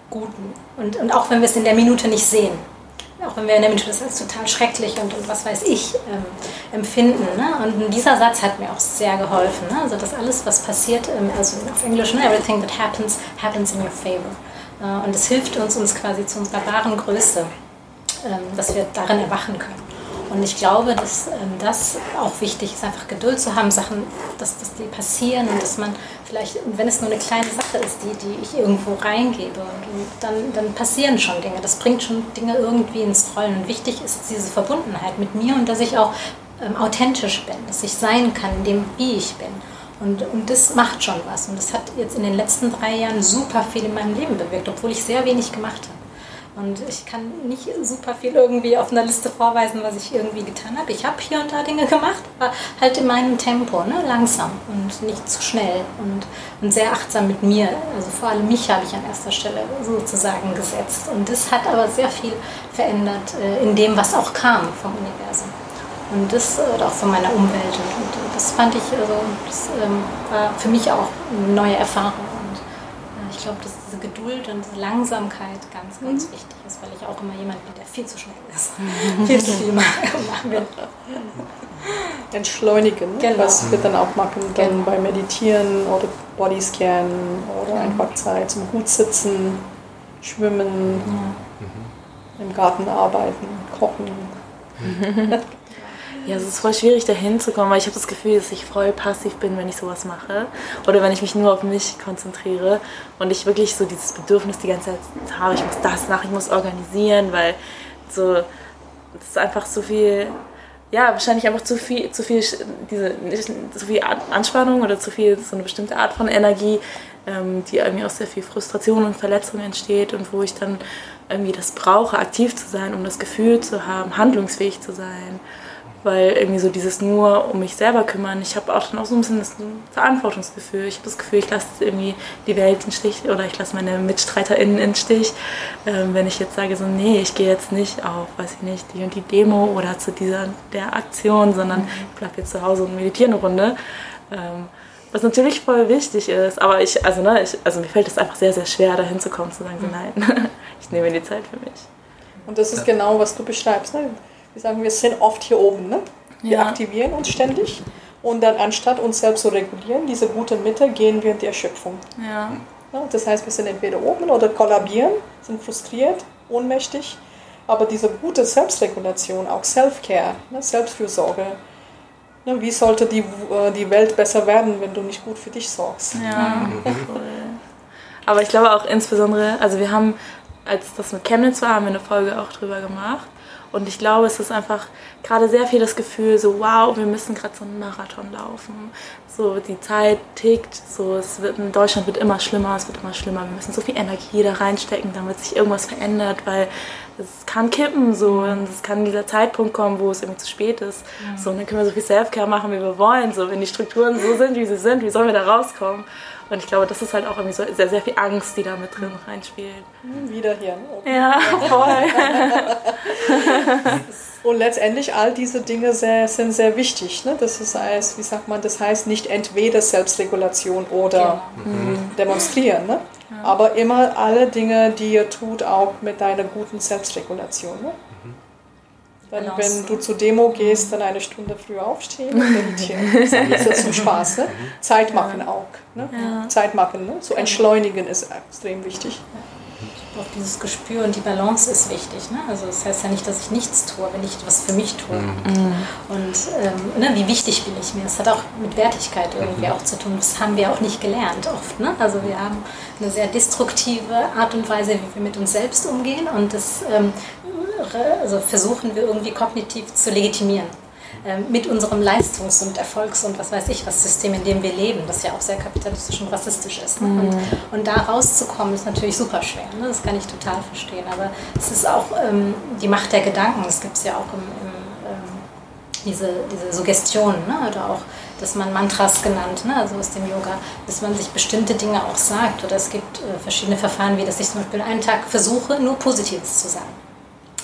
Guten. Und, und auch wenn wir es in der Minute nicht sehen. Auch wenn wir in der Minute das als total schrecklich und, und was weiß ich ähm, empfinden. Ne? Und dieser Satz hat mir auch sehr geholfen. Ne? Also dass alles, was passiert, ähm, also auf Englisch, ne? Everything that happens, happens in your favor. Äh, und es hilft uns, uns quasi zu unserer wahren Größe, ähm, dass wir darin erwachen können. Und ich glaube, dass ähm, das auch wichtig ist, einfach Geduld zu haben, Sachen, dass, dass die passieren und dass man vielleicht, wenn es nur eine kleine Sache ist, die, die ich irgendwo reingebe, und dann, dann passieren schon Dinge. Das bringt schon Dinge irgendwie ins Rollen. Und wichtig ist diese Verbundenheit mit mir und dass ich auch ähm, authentisch bin, dass ich sein kann in dem, wie ich bin. Und, und das macht schon was. Und das hat jetzt in den letzten drei Jahren super viel in meinem Leben bewirkt, obwohl ich sehr wenig gemacht habe. Und ich kann nicht super viel irgendwie auf einer Liste vorweisen, was ich irgendwie getan habe. Ich habe hier und da Dinge gemacht, aber halt in meinem Tempo, ne? Langsam und nicht zu schnell und, und sehr achtsam mit mir. Also vor allem mich habe ich an erster Stelle sozusagen gesetzt. Und das hat aber sehr viel verändert äh, in dem, was auch kam vom Universum. Und das, oder auch von meiner Umwelt. Und, und das fand ich, also das ähm, war für mich auch eine neue Erfahrung. Ich glaube, dass diese Geduld und diese Langsamkeit ganz, ganz mhm. wichtig ist, weil ich auch immer jemand bin, der viel zu schnell ist. Mhm. Viel zu viel machen will. Entschleunigen, genau. Was wir dann auch machen, dann genau. Beim Meditieren oder Bodyscan oder mhm. einfach Zeit zum gut sitzen, schwimmen, ja. Im Garten arbeiten, kochen. Mhm. Ja, es ist voll schwierig, da hinzukommen, weil ich habe das Gefühl, dass ich voll passiv bin, wenn ich sowas mache. Oder wenn ich mich nur auf mich konzentriere und ich wirklich so dieses Bedürfnis die ganze Zeit habe, ich muss das machen, ich muss organisieren, weil so, das ist einfach so viel, ja, wahrscheinlich einfach zu viel, zu viel, diese, zu viel Anspannung oder zu viel, so eine bestimmte Art von Energie, ähm, die irgendwie aus sehr viel Frustration und Verletzung entsteht und wo ich dann irgendwie das brauche, aktiv zu sein, um das Gefühl zu haben, handlungsfähig zu sein. Weil irgendwie so dieses nur um mich selber kümmern, ich habe auch dann auch so ein bisschen das Verantwortungsgefühl. Ich habe das Gefühl, ich lasse irgendwie die Welt in Stich oder ich lasse meine MitstreiterInnen in Stich. Ähm, wenn ich jetzt sage so, nee, ich gehe jetzt nicht auf, weiß ich nicht, die und die Demo oder zu dieser der Aktion, sondern mhm. ich bleibe jetzt zu Hause und meditiere eine Runde. Ähm, was natürlich voll wichtig ist, aber ich, also, ne, ich, also mir fällt es einfach sehr, sehr schwer, da hinzukommen, zu sagen so, nein, ich nehme die Zeit für mich. Und das ist ja. Genau, was du beschreibst, ne? Wir sagen, wir sind oft hier oben, ne? Wir ja. aktivieren uns ständig und dann anstatt uns selbst zu regulieren, diese gute Mitte, gehen wir in die Erschöpfung. Ja. Ja, das heißt, wir sind entweder oben oder kollabieren, sind frustriert, ohnmächtig, aber diese gute Selbstregulation, auch Self-Care, ne? Selbstfürsorge, ne? Wie sollte die, die Welt besser werden, wenn du nicht gut für dich sorgst? Ja, cool. Aber ich glaube auch insbesondere, also wir haben, als das mit Chemnitz war, haben wir eine Folge auch drüber gemacht. Und ich glaube, es ist einfach gerade sehr viel das Gefühl, so wow, wir müssen gerade so einen Marathon laufen. So, die Zeit tickt, so, es wird, in Deutschland wird immer schlimmer, es wird immer schlimmer. Wir müssen so viel Energie da reinstecken, damit sich irgendwas verändert, weil es kann kippen, so, und es kann dieser Zeitpunkt kommen, wo es irgendwie zu spät ist. Mhm. So, und dann können wir so viel Self-Care machen, wie wir wollen. So, wenn die Strukturen so sind, wie sie sind, wie sollen wir da rauskommen? Und ich glaube, das ist halt auch irgendwie so sehr, sehr viel Angst, die da mit drin reinspielt. Wieder hier. Ne? Ja, voll. Und letztendlich all diese Dinge sehr, sind sehr wichtig. Ne? Das heißt, wie sagt man, das heißt nicht entweder Selbstregulation oder mhm. demonstrieren. Ne? Ja. Aber immer alle Dinge, die ihr tut, auch mit deiner guten Selbstregulation. Ne? Mhm. Dann, wenn du zur Demo gehst, dann eine Stunde früher aufstehen und meditieren. Das ist ja zum Spaß. Ne? Zeit machen auch. Ne? Ja. Zeit machen. Ne? So entschleunigen ist extrem wichtig. Auch dieses Gespür und die Balance ist wichtig. Ne? Also das heißt ja nicht, dass ich nichts tue, wenn ich etwas für mich tue. Mhm. Und ähm, ne, wie wichtig bin ich mir? Das hat auch mit Wertigkeit irgendwie mhm. auch zu tun. Das haben wir auch nicht gelernt oft. Ne? Also wir haben eine sehr destruktive Art und Weise, wie wir mit uns selbst umgehen. Und das ähm, also versuchen wir irgendwie kognitiv zu legitimieren. Ähm, mit unserem Leistungs- und Erfolgs- und was weiß ich was System, in dem wir leben, das ja auch sehr kapitalistisch und rassistisch ist. Ne? Mhm. Und, und da rauszukommen, ist natürlich super schwer. Ne? Das kann ich total verstehen. Aber es ist auch ähm, die Macht der Gedanken. Das gibt es ja auch im, im, ähm, diese, diese Suggestionen, ne? Oder auch, dass man Mantras genannt, ne? Also aus dem Yoga, dass man sich bestimmte Dinge auch sagt. Oder es gibt äh, verschiedene Verfahren, wie dass ich zum Beispiel einen Tag versuche, nur Positives zu sagen.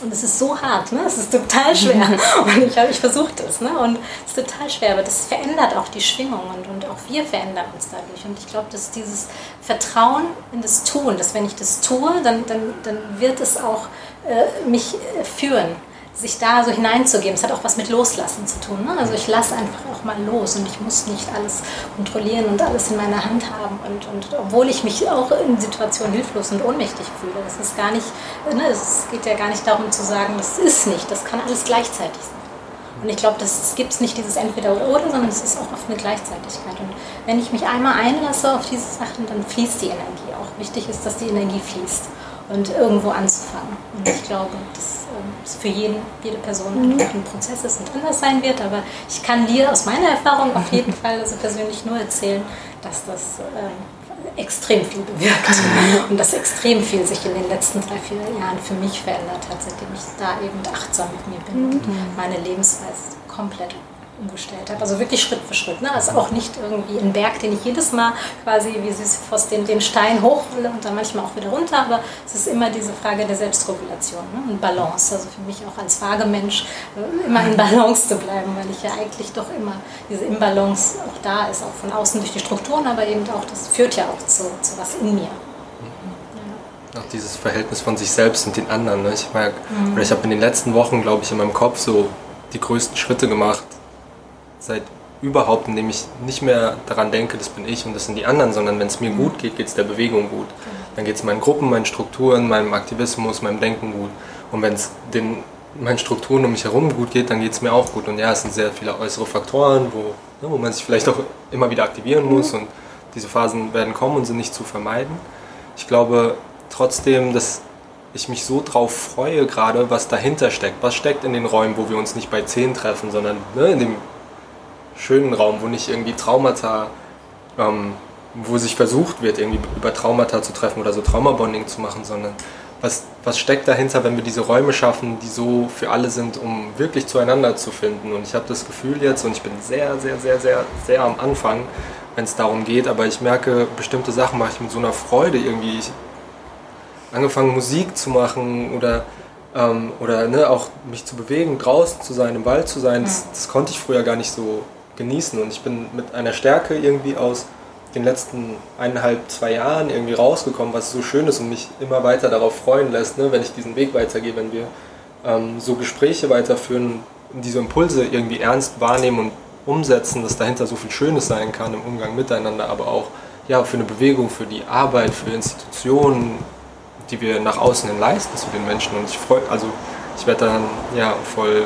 Und es ist so hart, ne? Es ist total schwer. Und ich, ich versuche das, ne? Und es ist total schwer, aber das verändert auch die Schwingung und, und auch wir verändern uns dadurch. Und ich glaube, dass dieses Vertrauen in das Tun, dass wenn ich das tue, dann, dann, dann wird es auch äh, mich äh, führen, sich da so hineinzugeben. Es hat auch was mit Loslassen zu tun, ne? Also ich lasse einfach auch mal los und ich muss nicht alles kontrollieren und alles in meiner Hand haben. Und, und obwohl ich mich auch in Situationen hilflos und ohnmächtig fühle, das ist gar nicht, ne? Es geht ja gar nicht darum zu sagen, das ist nicht, das kann alles gleichzeitig sein. Und ich glaube, es gibt nicht dieses Entweder oder oder, sondern es ist auch oft eine Gleichzeitigkeit. Und wenn ich mich einmal einlasse auf diese Sachen, dann fließt die Energie auch. Wichtig ist, dass die Energie fließt und irgendwo anzufangen. Und ich glaube, dass es für jeden, jede Person einfach ein Prozess ist und anders sein wird. Aber ich kann dir aus meiner Erfahrung auf jeden Fall also persönlich nur erzählen, dass das ähm, extrem viel bewirkt und dass extrem viel sich in den letzten drei, vier Jahren für mich verändert hat, seitdem ich da eben achtsam mit mir bin mhm. und meine Lebensweise komplett umgestellt habe. Also wirklich Schritt für Schritt. Ne? Also auch nicht irgendwie ein Berg, den ich jedes Mal quasi wie Sisyphos den, den Stein hochrolle und dann manchmal auch wieder runter, aber es ist immer diese Frage der Selbstregulation, ne? Und Balance. Also für mich auch als Waagemensch immer in Balance zu bleiben, weil ich ja eigentlich doch immer diese Imbalance auch da ist, auch von außen durch die Strukturen, aber eben auch, das führt ja auch zu, zu was in mir. Auch dieses Verhältnis von sich selbst und den anderen. Ne? Ich merke, mhm. oder ich habe in den letzten Wochen, glaube ich, in meinem Kopf so die größten Schritte gemacht, seit überhaupt, indem ich nicht mehr daran denke, das bin ich und das sind die anderen, sondern wenn es mir gut geht, geht es der Bewegung gut. Dann geht es meinen Gruppen, meinen Strukturen, meinem Aktivismus, meinem Denken gut. Und wenn es den meinen Strukturen um mich herum gut geht, dann geht es mir auch gut. Und ja, es sind sehr viele äußere Faktoren, wo, ne, wo man sich vielleicht auch immer wieder aktivieren muss und diese Phasen werden kommen und sind nicht zu vermeiden. Ich glaube trotzdem, dass ich mich so drauf freue gerade, was dahinter steckt. Was steckt in den Räumen, wo wir uns nicht bei zehn treffen, sondern ne, in dem schönen Raum, wo nicht irgendwie Traumata, ähm, wo sich versucht wird, irgendwie über Traumata zu treffen oder so Traumabonding zu machen, sondern was, was steckt dahinter, wenn wir diese Räume schaffen, die so für alle sind, um wirklich zueinander zu finden. Und ich habe das Gefühl jetzt, und ich bin sehr, sehr, sehr, sehr, sehr am Anfang, wenn es darum geht, aber ich merke, bestimmte Sachen mache ich mit so einer Freude irgendwie. Ich angefangen Musik zu machen oder ähm, oder ne, auch mich zu bewegen, draußen zu sein, im Wald zu sein, das, das konnte ich früher gar nicht so genießen. Und ich bin mit einer Stärke irgendwie aus den letzten eineinhalb, zwei Jahren irgendwie rausgekommen, was so schön ist und mich immer weiter darauf freuen lässt, ne, wenn ich diesen Weg weitergehe, wenn wir ähm, so Gespräche weiterführen, diese Impulse irgendwie ernst wahrnehmen und umsetzen, dass dahinter so viel Schönes sein kann im Umgang miteinander, aber auch ja, für eine Bewegung, für die Arbeit, für Institutionen, die wir nach außen hin leisten zu den Menschen. Und ich freue, also ich werde dann ja voll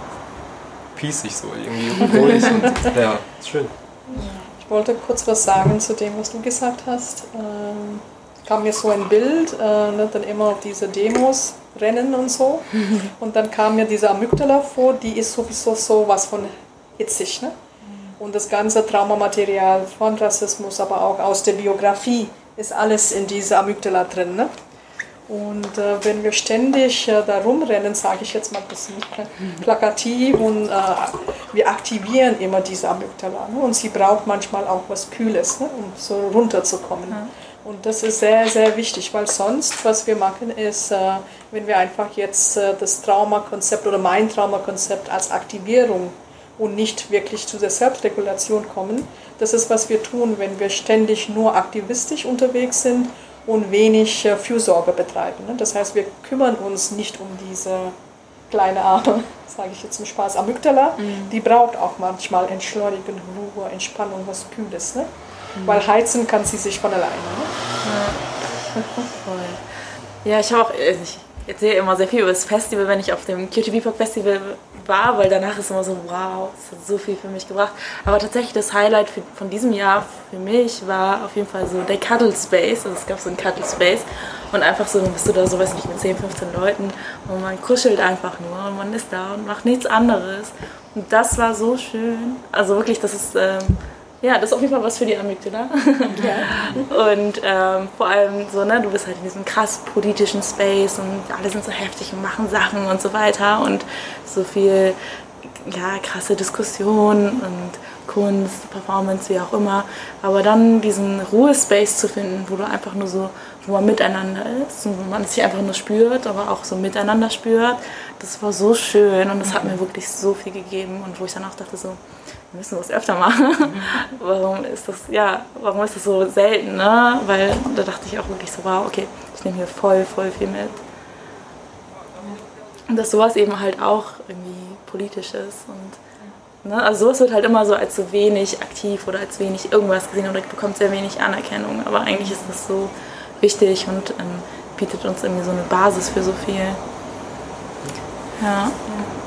peacig so, irgendwie ruhig und ja, ist schön. Ich wollte kurz was sagen zu dem, was du gesagt hast. Ähm, kam mir so ein Bild, äh, ne, dann immer auf diese Demos rennen und so. Und dann kam mir diese Amygdala vor, die ist sowieso so was von hitzig. Ne? Und das ganze Traumamaterial von Rassismus, aber auch aus der Biografie, ist alles in dieser Amygdala drin. Ne? Und äh, wenn wir ständig äh, da rumrennen, sage ich jetzt mal ein bisschen plakativ, und äh, wir aktivieren immer diese Amygdala. Ne? Und sie braucht manchmal auch was Kühles, ne? Um so runterzukommen. Ja. Und das ist sehr, sehr wichtig, weil sonst, was wir machen, ist, äh, wenn wir einfach jetzt äh, das Traumakonzept oder mein Traumakonzept als Aktivierung und nicht wirklich zu der Selbstregulation kommen, das ist, was wir tun, wenn wir ständig nur aktivistisch unterwegs sind und wenig äh, Fürsorge betreiben. Ne? Das heißt, wir kümmern uns nicht um diese kleine arme, sage ich jetzt im Spaß, Amygdala. Mhm. Die braucht auch manchmal Entschleunigung, Ruhe, Entspannung, was Kühles. Ne? Mhm. Weil heizen kann sie sich von alleine. Ne? Ja. Voll. Ja, ich habe auch, ich erzähle immer sehr viel über das Festival, wenn ich auf dem Q T B P O C Festival war, weil danach ist immer so, wow, das hat so viel für mich gebracht. Aber tatsächlich das Highlight für, von diesem Jahr für mich war auf jeden Fall so der Cuddle Space. Also es gab so einen Cuddle Space und einfach so, dann bist du da so, weiß nicht, mit zehn, fünfzehn Leuten und man kuschelt einfach nur und man ist da und macht nichts anderes. Und das war so schön. Also wirklich, das ist, ähm, ja, das ist auf jeden Fall was für die Amygdala. Ja. Und ähm, vor allem so, ne, du bist halt in diesem krass politischen Space und alle sind so heftig und machen Sachen und so weiter und so viel, ja, krasse Diskussionen und Kunst, Performance, wie auch immer. Aber dann diesen Ruhespace zu finden, wo du einfach nur so wo man miteinander ist und wo man sich einfach nur spürt, aber auch so miteinander spürt. Das war so schön und das hat mir wirklich so viel gegeben und wo ich dann auch dachte so, wir müssen das öfter machen. Warum ist das, ja, warum ist das so selten, ne? Weil da dachte ich auch wirklich so, wow, okay, ich nehme hier voll, voll viel mit. Und dass sowas eben halt auch irgendwie politisch ist und ne? Also sowas wird halt immer so als so wenig aktiv oder als wenig irgendwas gesehen oder bekommt sehr wenig Anerkennung, aber eigentlich ist das so wichtig und ähm, bietet uns irgendwie so eine Basis für so viel. Ja.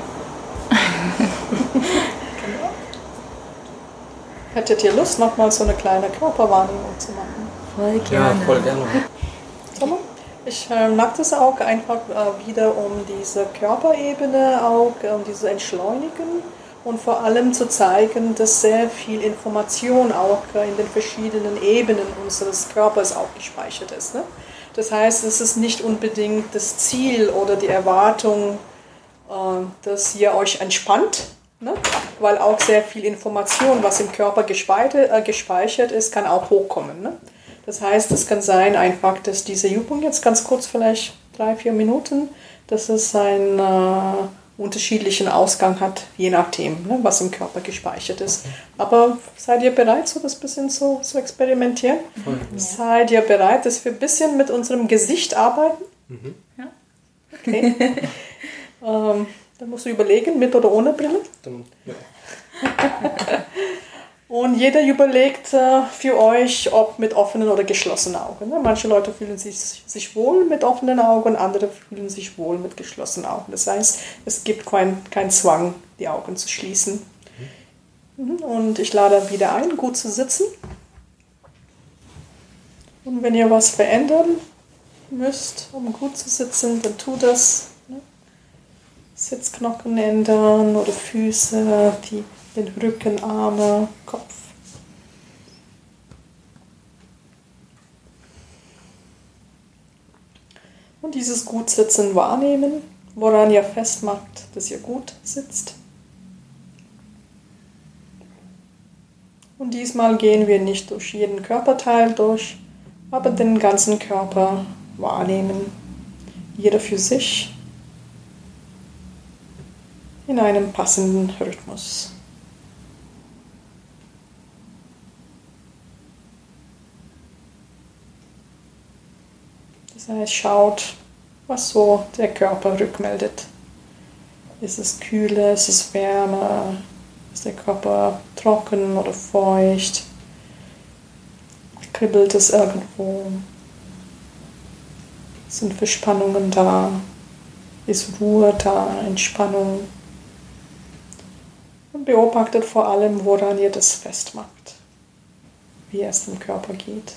Hättet ihr Lust, nochmal so eine kleine Körperwahrnehmung zu machen? Voll gerne. Ja, voll gerne. Ich äh, mag das auch einfach äh, wieder, um diese Körperebene auch, äh, um diese Entschleunigen und vor allem zu zeigen, dass sehr viel Information auch äh, in den verschiedenen Ebenen unseres Körpers auch gespeichert ist. Ne? Das heißt, es ist nicht unbedingt das Ziel oder die Erwartung, äh, dass ihr euch entspannt, ne? Weil auch sehr viel Information, was im Körper gespeichert, äh, gespeichert ist, kann auch hochkommen. Ne? Das heißt, es kann sein einfach, dass diese Übung jetzt ganz kurz, vielleicht drei, vier Minuten, dass es einen äh, unterschiedlichen Ausgang hat, je nachdem, ne, was im Körper gespeichert ist. Aber seid ihr bereit, so das bisschen zu, zu experimentieren? Mhm. Seid ihr bereit, dass wir ein bisschen mit unserem Gesicht arbeiten? Mhm. Ja? Okay. ähm, dann musst du überlegen, mit oder ohne Brille. Dann, ja. Und jeder überlegt äh, für euch, ob mit offenen oder geschlossenen Augen. Ne? Manche Leute fühlen sich, sich wohl mit offenen Augen, andere fühlen sich wohl mit geschlossenen Augen. Das heißt, es gibt keinen kein Zwang, die Augen zu schließen. Mhm. Und ich lade wieder ein, gut zu sitzen. Und wenn ihr was verändern müsst, um gut zu sitzen, dann tut das. Ne? Sitzknochen ändern oder Füße, die den Rücken, Arme, Kopf. Und dieses Gutsitzen wahrnehmen, woran ihr festmacht, dass ihr gut sitzt. Und diesmal gehen wir nicht durch jeden Körperteil durch, aber den ganzen Körper wahrnehmen. Jeder für sich in einem passenden Rhythmus. Das heißt, schaut, was so der Körper rückmeldet. Ist es kühler, ist es wärmer, ist der Körper trocken oder feucht? Kribbelt es irgendwo? Sind Verspannungen da? Ist Ruhe da, Entspannung? Und beobachtet vor allem, woran ihr das festmacht, wie es dem Körper geht.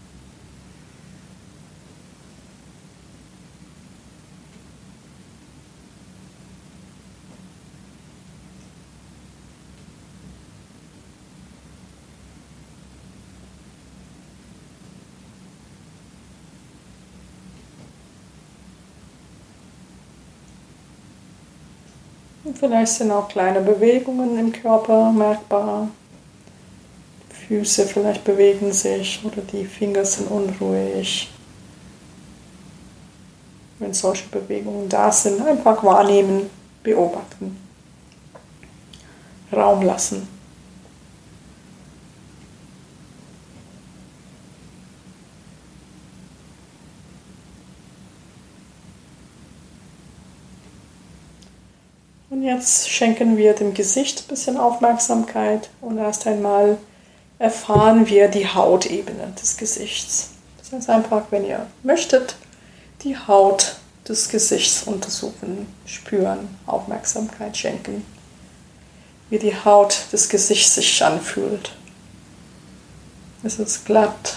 Und vielleicht sind auch kleine Bewegungen im Körper merkbar. Die Füße vielleicht bewegen sich oder die Finger sind unruhig. Wenn solche Bewegungen da sind, einfach wahrnehmen, beobachten, Raum lassen. Und jetzt schenken wir dem Gesicht ein bisschen Aufmerksamkeit und erst einmal erfahren wir die Hautebene des Gesichts. Das heißt einfach, wenn ihr möchtet, die Haut des Gesichts untersuchen, spüren, Aufmerksamkeit schenken, wie die Haut des Gesichts sich anfühlt. Es ist glatt,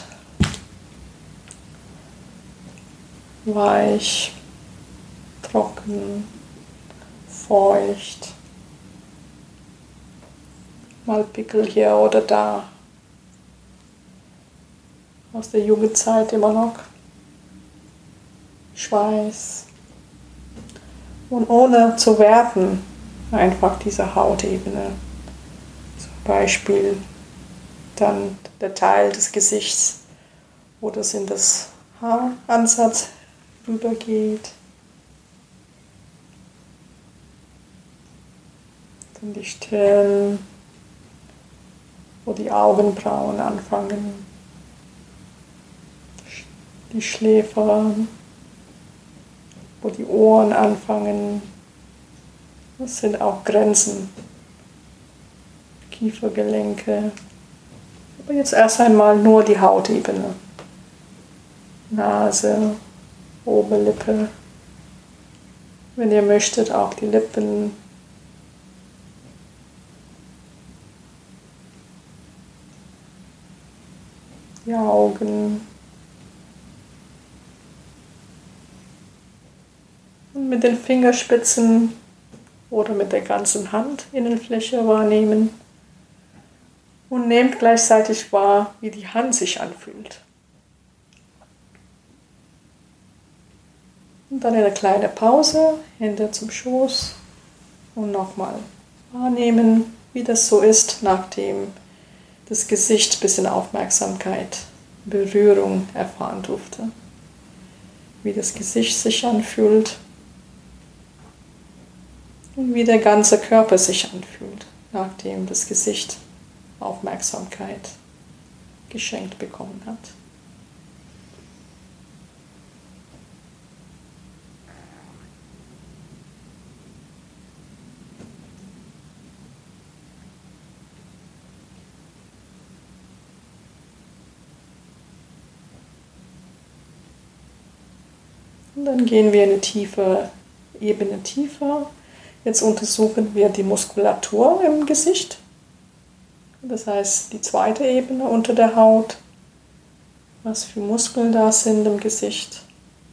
weich, trocken, feucht, mal Pickel hier oder da, aus der Jugendzeit immer noch, Schweiß und ohne zu werten, einfach diese Hautebene, zum Beispiel dann der Teil des Gesichts, wo das in das Haaransatz rübergeht. Dann die Stirn, wo die Augenbrauen anfangen, die Schläfer, wo die Ohren anfangen. Das sind auch Grenzen, Kiefergelenke. Aber jetzt erst einmal nur die Hautebene. Nase, Oberlippe. Wenn ihr möchtet, auch die Lippen. Die Augen. Und mit den Fingerspitzen oder mit der ganzen Hand Innenfläche wahrnehmen. Und nehmt gleichzeitig wahr, wie die Hand sich anfühlt. Und dann eine kleine Pause, Hände zum Schoß und nochmal wahrnehmen, wie das so ist, nachdem das Gesicht ein bisschen Aufmerksamkeit, Berührung erfahren durfte. Wie das Gesicht sich anfühlt und wie der ganze Körper sich anfühlt, nachdem das Gesicht Aufmerksamkeit geschenkt bekommen hat. Und dann gehen wir eine tiefe Ebene tiefer. Jetzt untersuchen wir die Muskulatur im Gesicht. Das heißt, die zweite Ebene unter der Haut. Was für Muskeln da sind im Gesicht.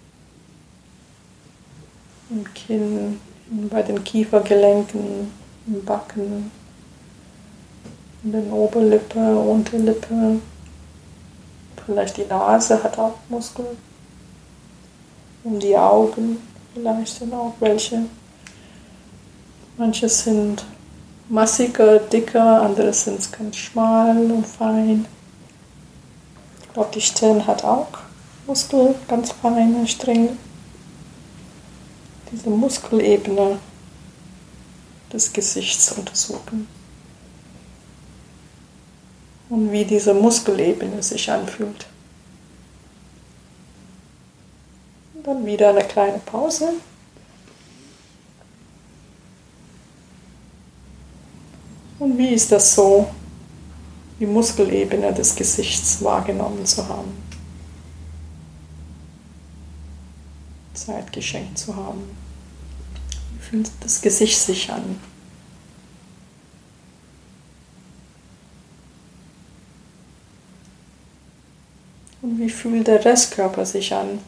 Im Kinn, bei den Kiefergelenken, im Backen, in der Oberlippe, Unterlippe. Vielleicht die Nase hat auch Muskeln. Um die Augen vielleicht sind auch welche. Manche sind massiger, dicker, andere sind ganz schmal und fein. Ich glaube, die Stirn hat auch Muskel, ganz feine Stränge. Diese Muskelebene des Gesichts untersuchen. Und wie diese Muskelebene sich anfühlt. Und dann wieder eine kleine Pause. Und wie ist das so, die Muskelebene des Gesichts wahrgenommen zu haben? Zeit geschenkt zu haben. Wie fühlt das Gesicht sich an? Und wie fühlt der Restkörper sich an?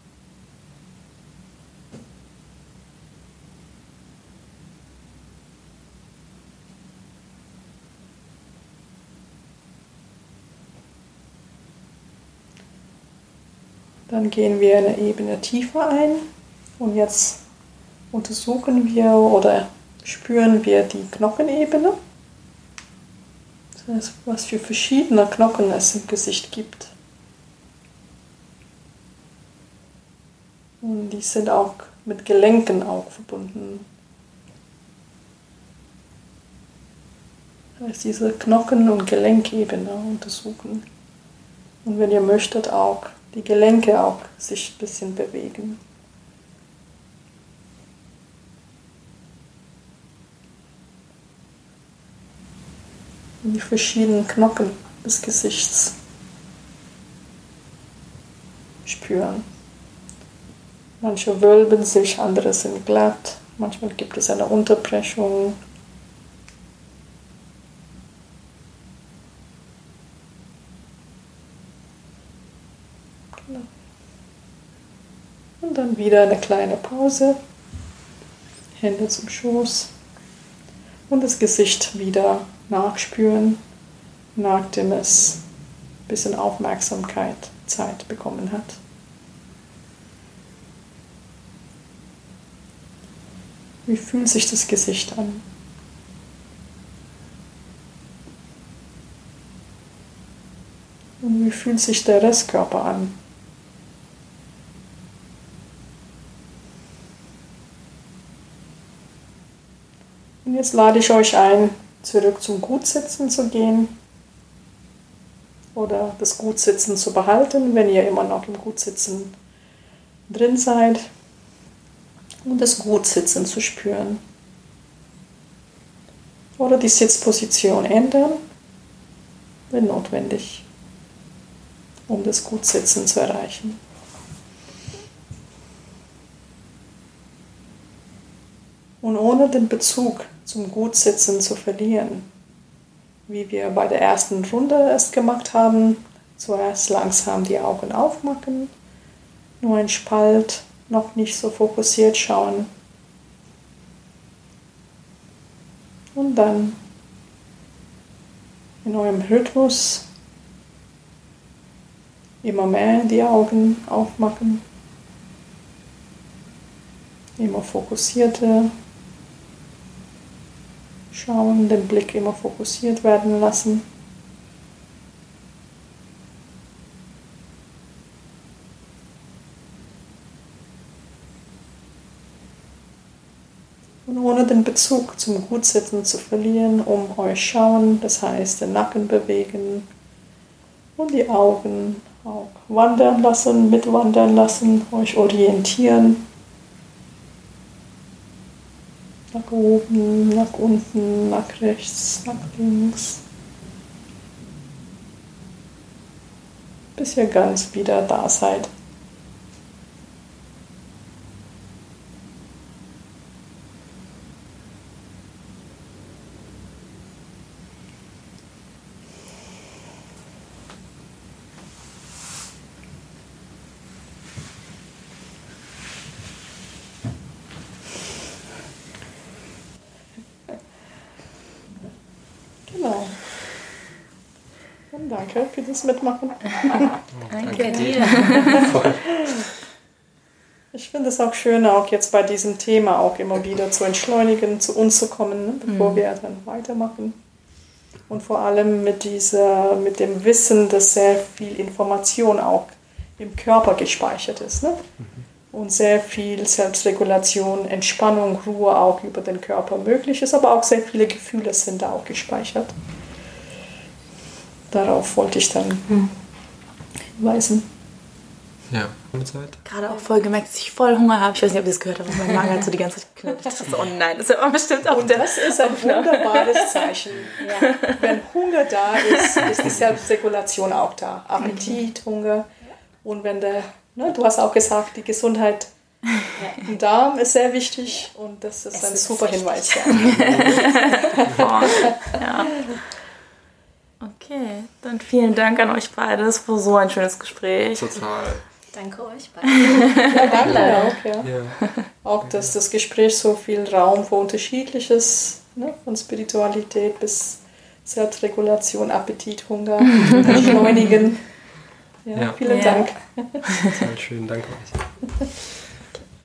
Dann gehen wir eine Ebene tiefer ein und jetzt untersuchen wir oder spüren wir die Knochenebene. Das heißt, was für verschiedene Knochen es im Gesicht gibt. Und die sind auch mit Gelenken auch verbunden. Das heißt, diese Knochen- und Gelenkebene untersuchen. Und wenn ihr möchtet, auch die Gelenke auch sich ein bisschen bewegen. Und die verschiedenen Knochen des Gesichts spüren. Manche wölben sich, andere sind glatt. Manchmal gibt es eine Unterbrechung. Und dann wieder eine kleine Pause, Hände zum Schoß und das Gesicht wieder nachspüren, nachdem es ein bisschen Aufmerksamkeit, Zeit bekommen hat. Wie fühlt sich das Gesicht an? Und wie fühlt sich der Restkörper an? Und jetzt lade ich euch ein, zurück zum Gutsitzen zu gehen oder das Gutsitzen zu behalten, wenn ihr immer noch im Gutsitzen drin seid, und das Gutsitzen zu spüren. Oder die Sitzposition ändern, wenn notwendig, um das Gutsitzen zu erreichen. Und ohne den Bezug zum Gutsitzen zu verlieren, wie wir bei der ersten Runde es gemacht haben, zuerst langsam die Augen aufmachen, nur ein Spalt, noch nicht so fokussiert schauen. Und dann in eurem Rhythmus immer mehr die Augen aufmachen, immer fokussierter schauen, den Blick immer fokussiert werden lassen. Und ohne den Bezug zum Gutsitzen zu verlieren, um euch schauen, das heißt den Nacken bewegen und die Augen auch wandern lassen, mitwandern lassen, euch orientieren. Nach oben, nach unten, nach rechts, nach links. Bis ihr ganz wieder da seid. Genau. Und danke für das Mitmachen. Danke dir. Ich finde es auch schön, auch jetzt bei diesem Thema auch immer wieder zu entschleunigen, zu uns zu kommen, ne, bevor mhm. wir dann weitermachen. Und vor allem mit, dieser, mit dem Wissen, dass sehr viel Information auch im Körper gespeichert ist. Ne? Mhm. Und sehr viel Selbstregulation, Entspannung, Ruhe auch über den Körper möglich ist, aber auch sehr viele Gefühle sind da auch gespeichert. Darauf wollte ich dann hm. hinweisen. Ja, Zeit. Gerade auch voll gemerkt, dass ich voll Hunger habe. Ich weiß nicht, ob ihr das gehört habt, aber mein Magen hat so die ganze Zeit geknurrt. Ich dachte so, oh nein, das ist aber bestimmt auch Und der das ist ein wunderbares Zeichen. Ja. Wenn Hunger da ist, ist die Selbstregulation auch da. Appetit, Hunger. Und wenn der, ne, du hast auch gesagt, die Gesundheit im Darm ist sehr wichtig und das ist es ein ist super Hinweis. Ja. Ja. Okay, dann vielen Dank an euch beide. Das war so ein schönes Gespräch. Total. Danke euch beiden. Ja, danke auch. Ja. Ja. Auch, dass das Gespräch so viel Raum für Unterschiedliches, ne, von Spiritualität bis Selbstregulation, Appetit, Hunger, Entschleunigen. Ja, ja. Vielen ja. Dank. Total schön, danke euch.